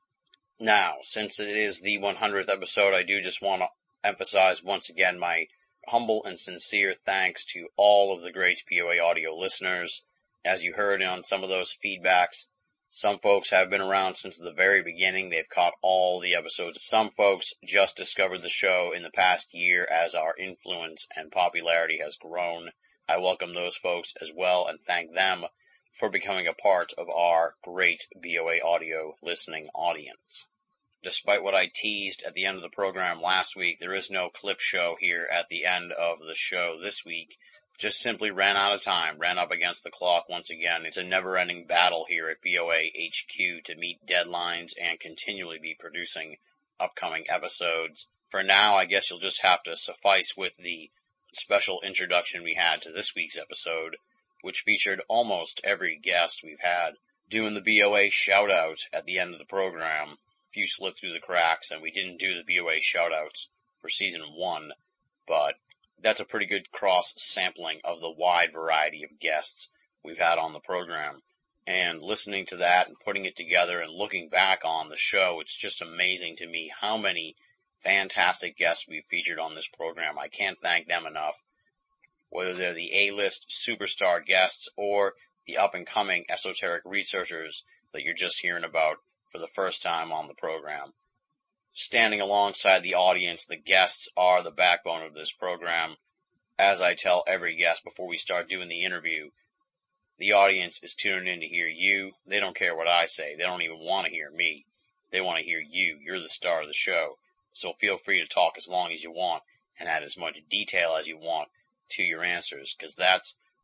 S3: Now, since it is the one hundredth episode, I do just want to emphasize once again my humble and sincere thanks to all of the great B O A Audio listeners. As you heard on some of those feedbacks, some folks have been around since the very beginning. They've caught all the episodes. Some folks just discovered the show in the past year as our influence and popularity has grown. I welcome those folks as well and thank them for becoming a part of our great B O A Audio listening audience. Despite what I teased at the end of the program last week, there is no clip show here at the end of the show this week. Just simply ran out of time, ran up against the clock once again. It's a never-ending battle here at B O A H Q to meet deadlines and continually be producing upcoming episodes. For now, I guess you'll just have to suffice with the special introduction we had to this week's episode, which featured almost every guest we've had doing the B O A shout-out at the end of the program. A few slipped through the cracks, and we didn't do the B O A shout-outs for season one, but that's a pretty good cross-sampling of the wide variety of guests we've had on the program. And listening to that and putting it together and looking back on the show, it's just amazing to me how many fantastic guests we've featured on this program. I can't thank them enough. Whether they're the A-list superstar guests or the up-and-coming esoteric researchers that you're just hearing about for the first time on the program. Standing alongside the audience, the guests are the backbone of this program. As I tell every guest before we start doing the interview, the audience is tuning in to hear you. They don't care what I say. They don't even want to hear me. They want to hear you. You're the star of the show. So feel free to talk as long as you want and add as much detail as you want to your answers, because that's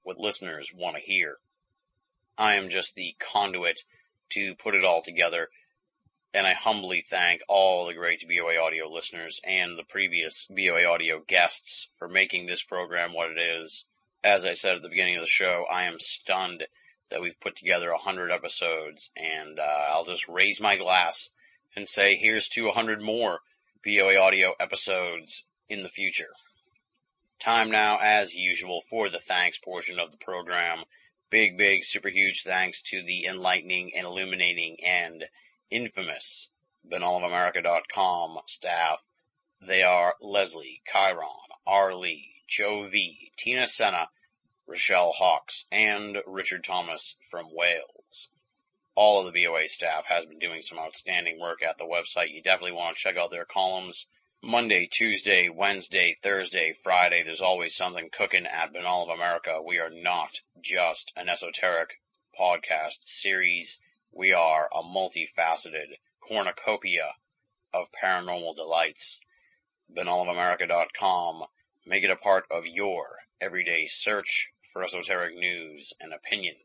S3: what listeners want to hear. I am just the conduit to put it all together, and I humbly thank all the great B O A Audio listeners and the previous B O A Audio guests for making this program what it is. As I said at the beginning of the show, I am stunned that we've put together one hundred episodes, and uh, I'll just raise my glass and say here's to one hundred more B O A Audio episodes in the future. Time now, as usual, for the thanks portion of the program. Big, big, super huge thanks to the enlightening and illuminating and infamous Banal of America dot com staff. They are Leslie, Chiron, R. Lee, Joe V, Tina Senna, Rochelle Hawks, and Richard Thomas from Wales. All of the B O A staff has been doing some outstanding work at the website. You definitely want to check out their columns. Monday, Tuesday, Wednesday, Thursday, Friday, there's always something cooking at Banal of America. We are not just an esoteric podcast series. We are a multifaceted cornucopia of paranormal delights. Banal of America dot com. Make it a part of your everyday search for esoteric news and opinion.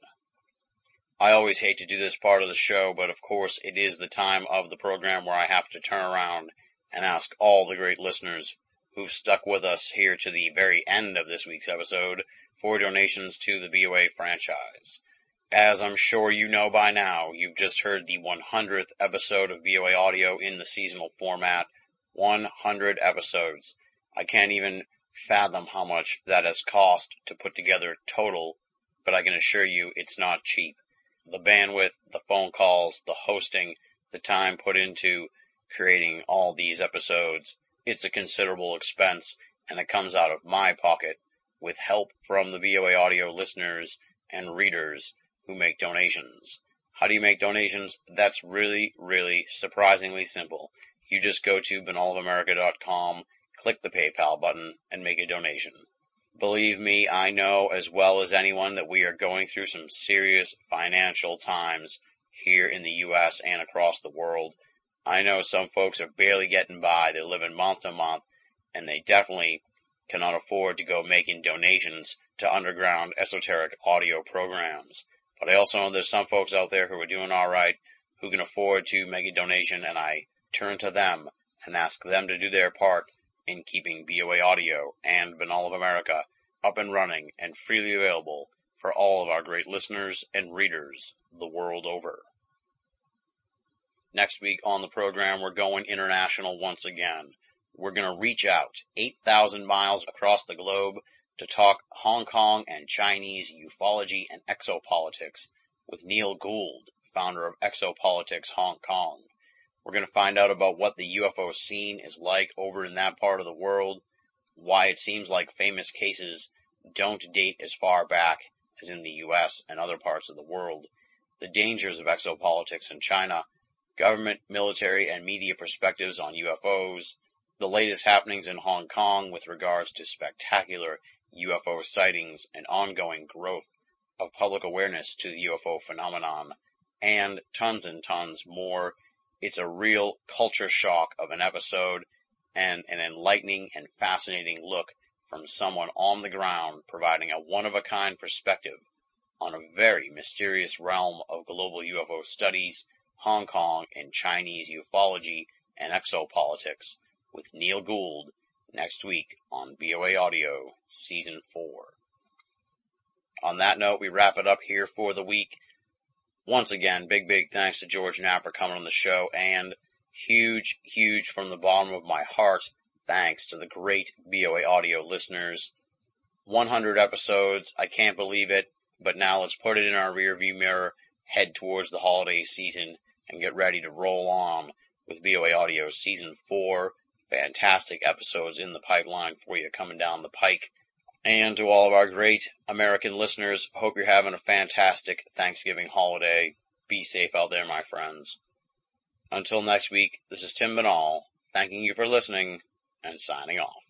S3: I always hate to do this part of the show, but of course it is the time of the program where I have to turn around and ask all the great listeners who've stuck with us here to the very end of this week's episode for donations to the B O A franchise. As I'm sure you know by now, you've just heard the one hundredth episode of B O A Audio in the seasonal format. one hundred episodes. I can't even fathom how much that has cost to put together total, but I can assure you it's not cheap. The bandwidth, the phone calls, the hosting, the time put into creating all these episodes, it's a considerable expense, and it comes out of my pocket with help from the B O A Audio listeners and readers who make donations. How do you make donations? That's really, really surprisingly simple. You just go to Banal of America dot com, click the PayPal button, and make a donation. Believe me, I know as well as anyone that we are going through some serious financial times here in the U S and across the world. I know some folks are barely getting by. They're living month to month, and they definitely cannot afford to go making donations to underground esoteric audio programs. But I also know there's some folks out there who are doing all right, who can afford to make a donation, and I turn to them and ask them to do their part in keeping B O A Audio and Banal of America up and running and freely available for all of our great listeners and readers the world over. Next week on the program, we're going international once again. We're going to reach out eight thousand miles across the globe to talk Hong Kong and Chinese ufology and exopolitics with Neil Gould, founder of Exopolitics Hong Kong. We're going to find out about what the U F O scene is like over in that part of the world, why it seems like famous cases don't date as far back as in the U S and other parts of the world, the dangers of exopolitics in China, government, military, and media perspectives on U F Os, the latest happenings in Hong Kong with regards to spectacular U F O sightings and ongoing growth of public awareness to the U F O phenomenon, and tons and tons more. It's a real culture shock of an episode and an enlightening and fascinating look from someone on the ground providing a one-of-a-kind perspective on a very mysterious realm of global U F O studies, Hong Kong, and Chinese ufology and exopolitics with Neil Gould next week on B O A Audio Season four. On that note, we wrap it up here for the week. Once again, big, big thanks to George Knapp for coming on the show, and huge, huge from the bottom of my heart thanks to the great B O A Audio listeners. one hundred episodes, I can't believe it, but now let's put it in our rearview mirror, head towards the holiday season, and get ready to roll on with B O A Audio Season four. Fantastic episodes in the pipeline for you coming down the pike. And to all of our great American listeners, hope you're having a fantastic Thanksgiving holiday. Be safe out there, my friends. Until next week, this is Tim Banal, thanking you for listening and signing off.